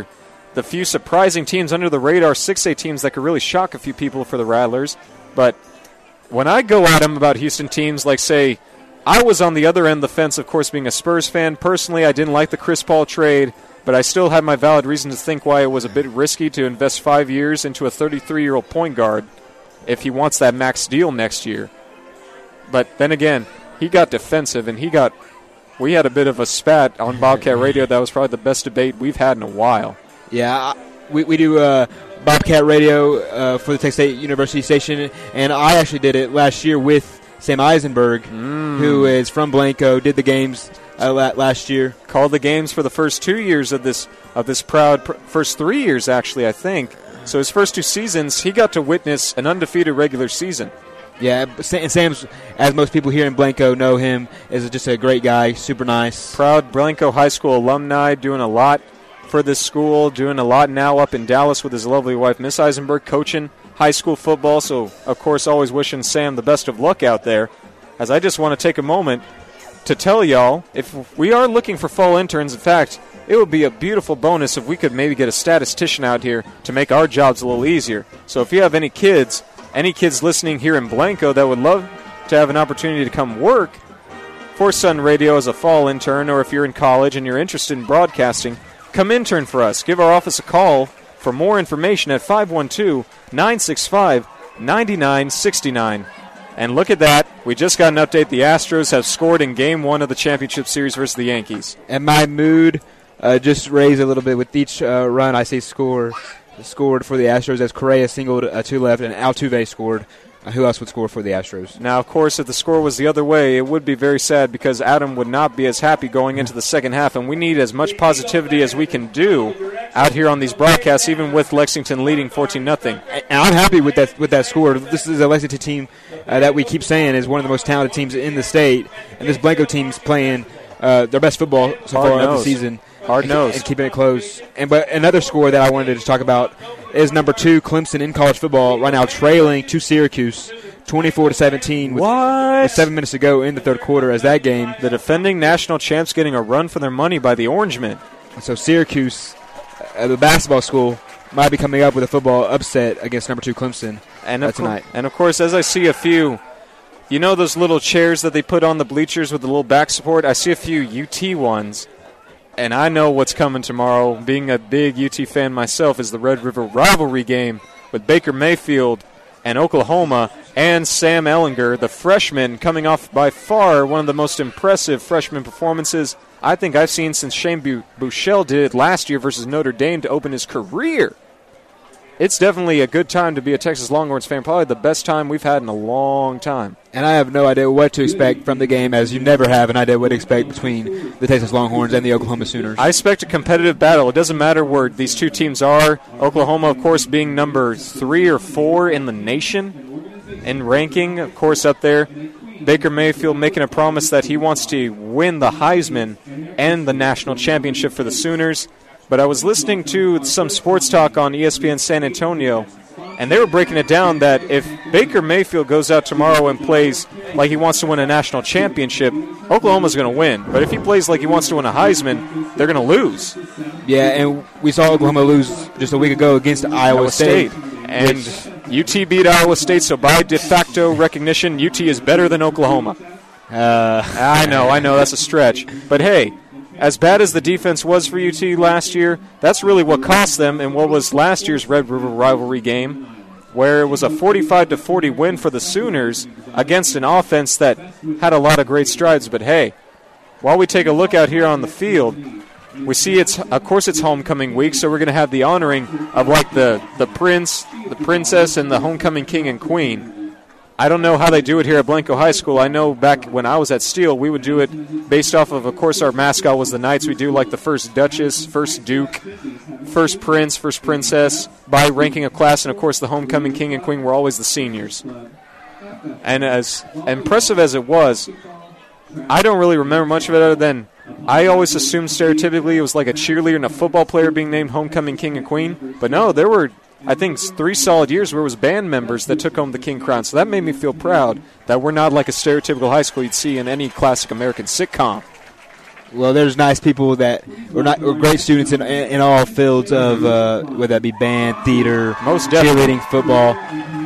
S7: surprising teams under the radar 6A teams that could really shock a few people for the Rattlers. But when I go at them about Houston teams, like, say, I was on the other end of the fence, of course, being a Spurs fan. Personally, I didn't like the Chris Paul trade, but I still had my valid reason to think why it was a bit risky to invest 5 years into a 33-year-old point guard if he wants that max deal next year. But then again, he got defensive, and we had a bit of a spat on Bobcat Radio. That was probably the best debate we've had in a while.
S3: Yeah, we do Bobcat Radio for the Texas State University station, and I actually did it last year with Sam Eisenberg, who is from Blanco, did the games last year.
S7: Called the games for the first 2 years of this proud first 3 years, actually, I think. So his first 2 seasons, he got to witness an undefeated regular season.
S3: Yeah, and Sam's, as most people here in Blanco know him, is just a great guy, super nice.
S7: Proud Blanco High School alumni, doing a lot for this school, doing a lot now up in Dallas with his lovely wife, Miss Eisenberg, coaching high school football. So, of course, always wishing Sam the best of luck out there. As I just want to take a moment to tell y'all, if we are looking for fall interns, in fact, it would be a beautiful bonus if we could maybe get a statistician out here to make our jobs a little easier. So if you have any kids listening here in Blanco that would love to have an opportunity to come work for Sun Radio as a fall intern, or if you're in college and you're interested in broadcasting, come intern for us. Give our office a call for more information at 512-965-9969. And look at that. We just got an update. The Astros have scored in Game 1 of the championship series versus the Yankees.
S3: And my mood just raised a little bit with each run I see scored for the Astros as Correa singled to left and Altuve scored. Who else would score for the Astros?
S7: Now, of course, if the score was the other way, it would be very sad because Adam would not be as happy going into the second half, and we need as much positivity as we can do out here on these broadcasts, even with Lexington leading 14-0.
S3: And I'm happy with that score. This is a Lexington team that we keep saying is one of the most talented teams in the state, and this Blanco team's playing their best football so far of the season.
S7: Hard nose.
S3: And keeping it close. But another score that I wanted to talk about is number 2, Clemson in college football, right now trailing to Syracuse 24-17 with 7 minutes to go in the third quarter as that game.
S7: The defending national champs getting a run for their money by the Orangemen.
S3: So Syracuse, the basketball school, might be coming up with a football upset against number 2 Clemson tonight.
S7: And, of course, as I see a few, you know those little chairs that they put on the bleachers with the little back support? I see a few UT ones. And I know what's coming tomorrow. Being a big UT fan myself, is the Red River rivalry game with Baker Mayfield and Oklahoma and Sam Ehlinger, the freshman, coming off by far one of the most impressive freshman performances I think I've seen since Shane Buechele did last year versus Notre Dame to open his career. It's definitely a good time to be a Texas Longhorns fan, probably the best time we've had in a long time.
S3: And I have no idea what to expect from the game, as you never have an idea what to expect between the Texas Longhorns and the Oklahoma Sooners.
S7: I expect a competitive battle. It doesn't matter where these two teams are. Oklahoma, of course, being number 3 or 4 in the nation in ranking, of course, up there. Baker Mayfield making a promise that he wants to win the Heisman and the national championship for the Sooners. But I was listening to some sports talk on ESPN San Antonio, and they were breaking it down that if Baker Mayfield goes out tomorrow and plays like he wants to win a national championship, Oklahoma's going to win. But if he plays like he wants to win a Heisman, they're going to lose.
S3: Yeah, and we saw Oklahoma lose just a week ago against Iowa State.
S7: And UT beat Iowa State, so by de facto recognition, UT is better than Oklahoma. I know, that's a stretch. But hey, as bad as the defense was for UT last year, that's really what cost them in what was last year's Red River rivalry game, where it was a 45-40 win for the Sooners against an offense that had a lot of great strides. But hey, while we take a look out here on the field, we see it's homecoming week, so we're going to have the honoring of like the prince, the princess, and the homecoming king and queen. I don't know how they do it here at Blanco High School. I know back when I was at Steele, we would do it based off of course, our mascot was the Knights. We do like the first Duchess, first Duke, first Prince, first Princess, by ranking of class, and of course the homecoming king and queen were always the seniors. And as impressive as it was, I don't really remember much of it other than I always assumed stereotypically it was like a cheerleader and a football player being named homecoming king and queen. But no, there were, I think, 3 solid years where it was band members that took home the king crown. So that made me feel proud that we're not like a stereotypical high school you'd see in any classic American sitcom.
S3: Well, there's nice people that were great students in all fields of whether that be band, theater,
S7: most definitely,
S3: cheerleading, football.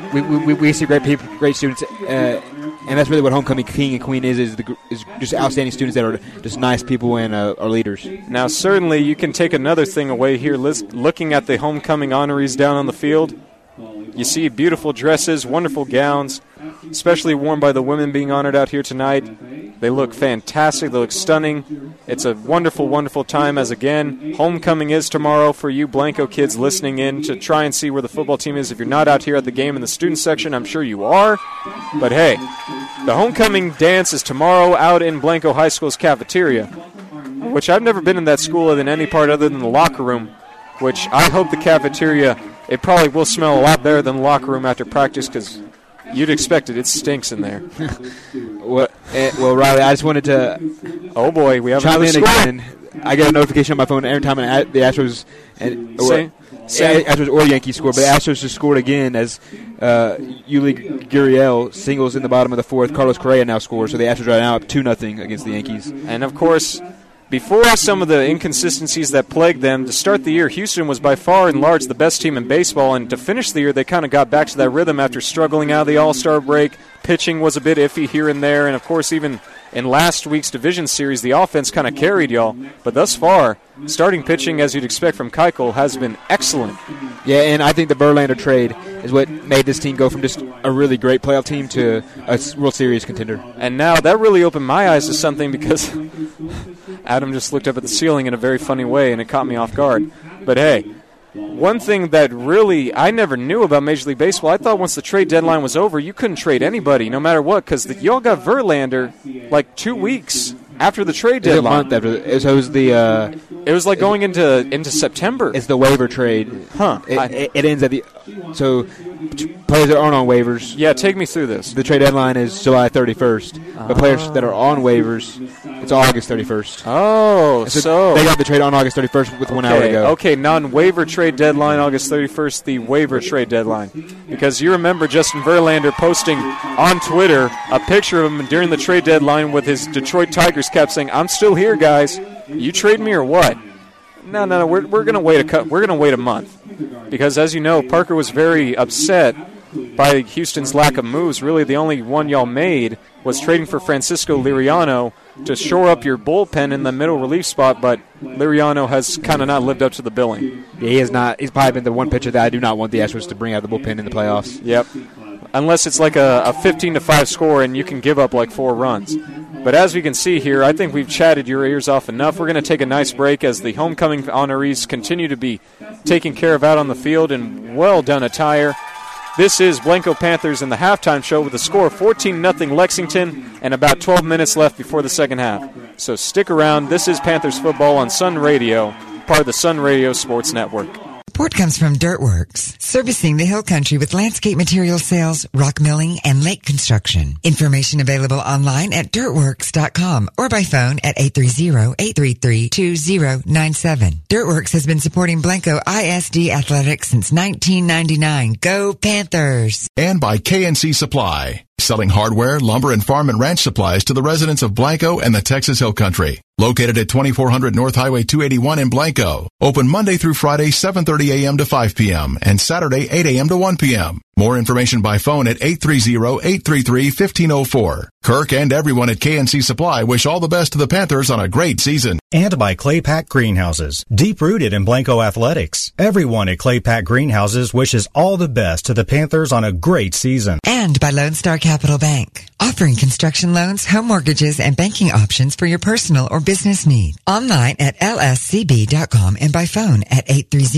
S3: We see great students, and that's really what homecoming king and queen is just outstanding students that are just nice people and are leaders.
S7: Now, certainly, you can take another thing away here. Looking at the homecoming honorees down on the field, you see beautiful dresses, wonderful gowns, especially worn by the women being honored out here tonight. They look fantastic. They look stunning. It's a wonderful, wonderful time as, again, homecoming is tomorrow for you Blanco kids listening in to try and see where the football team is. If you're not out here at the game in the student section, I'm sure you are. But, hey, the homecoming dance is tomorrow out in Blanco High School's cafeteria, which I've never been in that school in any part other than the locker room, which I hope the cafeteria, it probably will smell a lot better than the locker room after practice because you'd expect it. It stinks in there.
S3: Well, Riley, I just wanted to
S7: we have
S3: chime
S7: another
S3: in
S7: score.
S3: again. I get a notification on my phone every time the Astros Astros or Yankees score, but the Astros just scored again as Yuli Gurriel singles in the bottom of the 4th. Carlos Correa now scores, so the Astros are now up 2-0 against the Yankees.
S7: And, of course, before some of the inconsistencies that plagued them, to start the year, Houston was by far and large the best team in baseball, and to finish the year, they kind of got back to that rhythm after struggling out of the All-Star break. Pitching was a bit iffy here and there, and, of course, even in last week's division series, the offense kind of carried y'all. But thus far, starting pitching, as you'd expect from Keuchel, has been excellent.
S3: Yeah, and I think the Verlander trade is what made this team go from just a really great playoff team to a World Series contender.
S7: And now that really opened my eyes to something because Adam just looked up at the ceiling in a very funny way, and it caught me off guard. But, hey, one thing that really I never knew about Major League Baseball, I thought once the trade deadline was over, you couldn't trade anybody no matter what because y'all got Verlander like 2 weeks after the trade
S3: It was a
S7: deadline.
S3: month after. So it was the.
S7: It was like going into September.
S3: It's the waiver trade.
S7: Huh.
S3: It ends at the. So players that aren't on waivers.
S7: Yeah, take me through this.
S3: The trade deadline is July 31st. But players that are on waivers, it's August 31st.
S7: Oh, so
S3: they got the trade on August 31st with 1 hour to go.
S7: Okay, non-waiver trade deadline, August 31st, the waiver trade deadline. Because you remember Justin Verlander posting on Twitter a picture of him during the trade deadline with his Detroit Tigers cap saying, "I'm still here, guys. You trade me or what?" No. We're going to wait we're going to wait a month. Because as you know, Parker was very upset by Houston's lack of moves. Really, the only one y'all made was trading for Francisco Liriano to shore up your bullpen in the middle relief spot, but Liriano has kind of not lived up to the billing.
S3: Yeah, he has not. He's probably been the one pitcher that I do not want the Astros to bring out of the bullpen in the playoffs.
S7: Yep. Unless it's like a 15-5 score and you can give up like 4 runs. But as we can see here, I think we've chatted your ears off enough. We're going to take a nice break as the homecoming honorees continue to be taken care of out on the field and well done attire. This is Blanco Panthers in the halftime show with a score of 14-0 Lexington and about 12 minutes left before the second half. So stick around. This is Panthers football on Sun Radio, part of the Sun Radio Sports Network.
S4: Support comes from Dirtworks, servicing the Hill Country with landscape material sales, rock milling, and lake construction. Information available online at dirtworks.com or by phone at 830-833-2097. Dirtworks has been supporting Blanco ISD athletics since 1999. Go Panthers!
S1: And by KNC Supply, selling hardware, lumber, and farm and ranch supplies to the residents of Blanco and the Texas Hill Country. Located at 2400 North Highway 281 in Blanco. Open Monday through Friday, 7:30 a.m. to 5 p.m. and Saturday, 8 a.m. to 1 p.m. More information by phone at 830-833-1504. Kirk and everyone at KNC Supply wish all the best to the Panthers on a great season.
S8: And by Claypack Greenhouses, deep-rooted in Blanco athletics. Everyone at Claypack Greenhouses wishes all the best to the Panthers on a great season.
S4: And by Lone Star Capital Bank, offering construction loans, home mortgages, and banking options for your personal or business need. Online at lscb.com and by phone at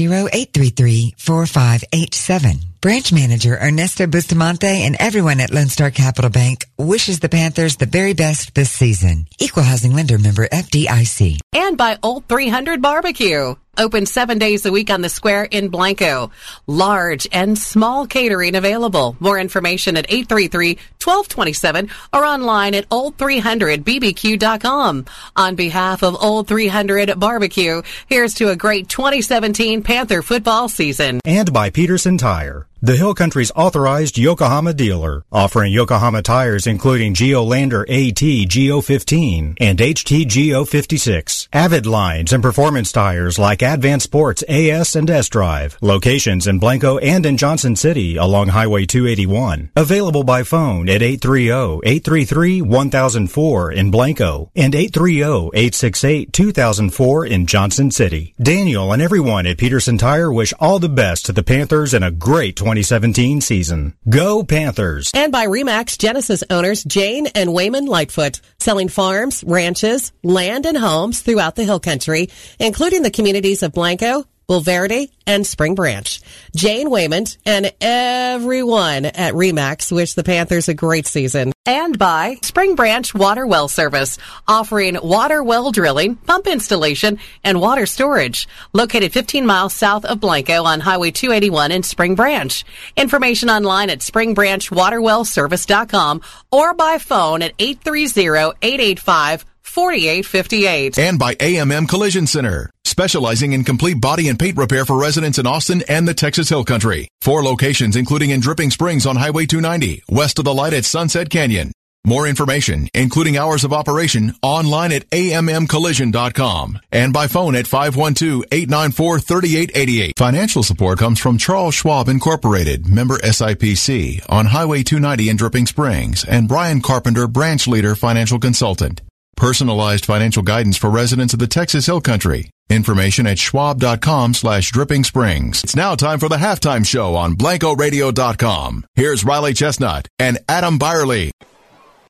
S4: 830-833-4587. Branch manager Ernesto Bustamante and everyone at Lone Star Capital Bank wishes the Panthers the very best this season. Equal housing lender member FDIC.
S9: And by Old 300 Barbecue. Open 7 days a week on the square in Blanco. Large and small catering available. More information at 833-1227 or online at old300bbq.com. On behalf of Old 300 Barbecue, here's to a great 2017 Panther football season.
S8: And by Peterson Tire, the Hill Country's authorized Yokohama dealer, offering Yokohama tires including Geolander AT Geo15 and HT Geo56, Avid lines and performance tires like Advanced Sports AS and S Drive. Locations in Blanco and in Johnson City along Highway 281. Available by phone at 830-833-1004 in Blanco and 830-868-2004 in Johnson City. Daniel and everyone at Peterson Tire wish all the best to the Panthers and a great 2017 season. Go Panthers!
S9: And by RE/MAX Genesis owners Jane and Wayman Lightfoot, selling farms, ranches, land, and homes throughout the Hill Country, including the communities of Blanco, Bulverde, and Spring Branch. Jane Wayman and everyone at RE/MAX wish the Panthers a great season. And by Spring Branch Water Well Service, offering water well drilling, pump installation, and water storage. Located 15 miles south of Blanco on Highway 281 in Spring Branch. Information online at springbranchwaterwellservice.com or by phone at 830-885-4858.
S1: And by AMM Collision Center, specializing in complete body and paint repair for residents in Austin and the Texas Hill Country. 4 locations, including in Dripping Springs on Highway 290, west of the light at Sunset Canyon. More information, including hours of operation, online at ammcollision.com and by phone at 512-894-3888. Financial support comes from Charles Schwab Incorporated, member SIPC, on Highway 290 in Dripping Springs, and Brian Carpenter, branch leader, financial consultant. Personalized financial guidance for residents of the Texas Hill Country. Information at schwab.com/Dripping Springs. It's now time for the halftime show on BlancoRadio.com. Here's Riley Chestnut and Adam Byerly.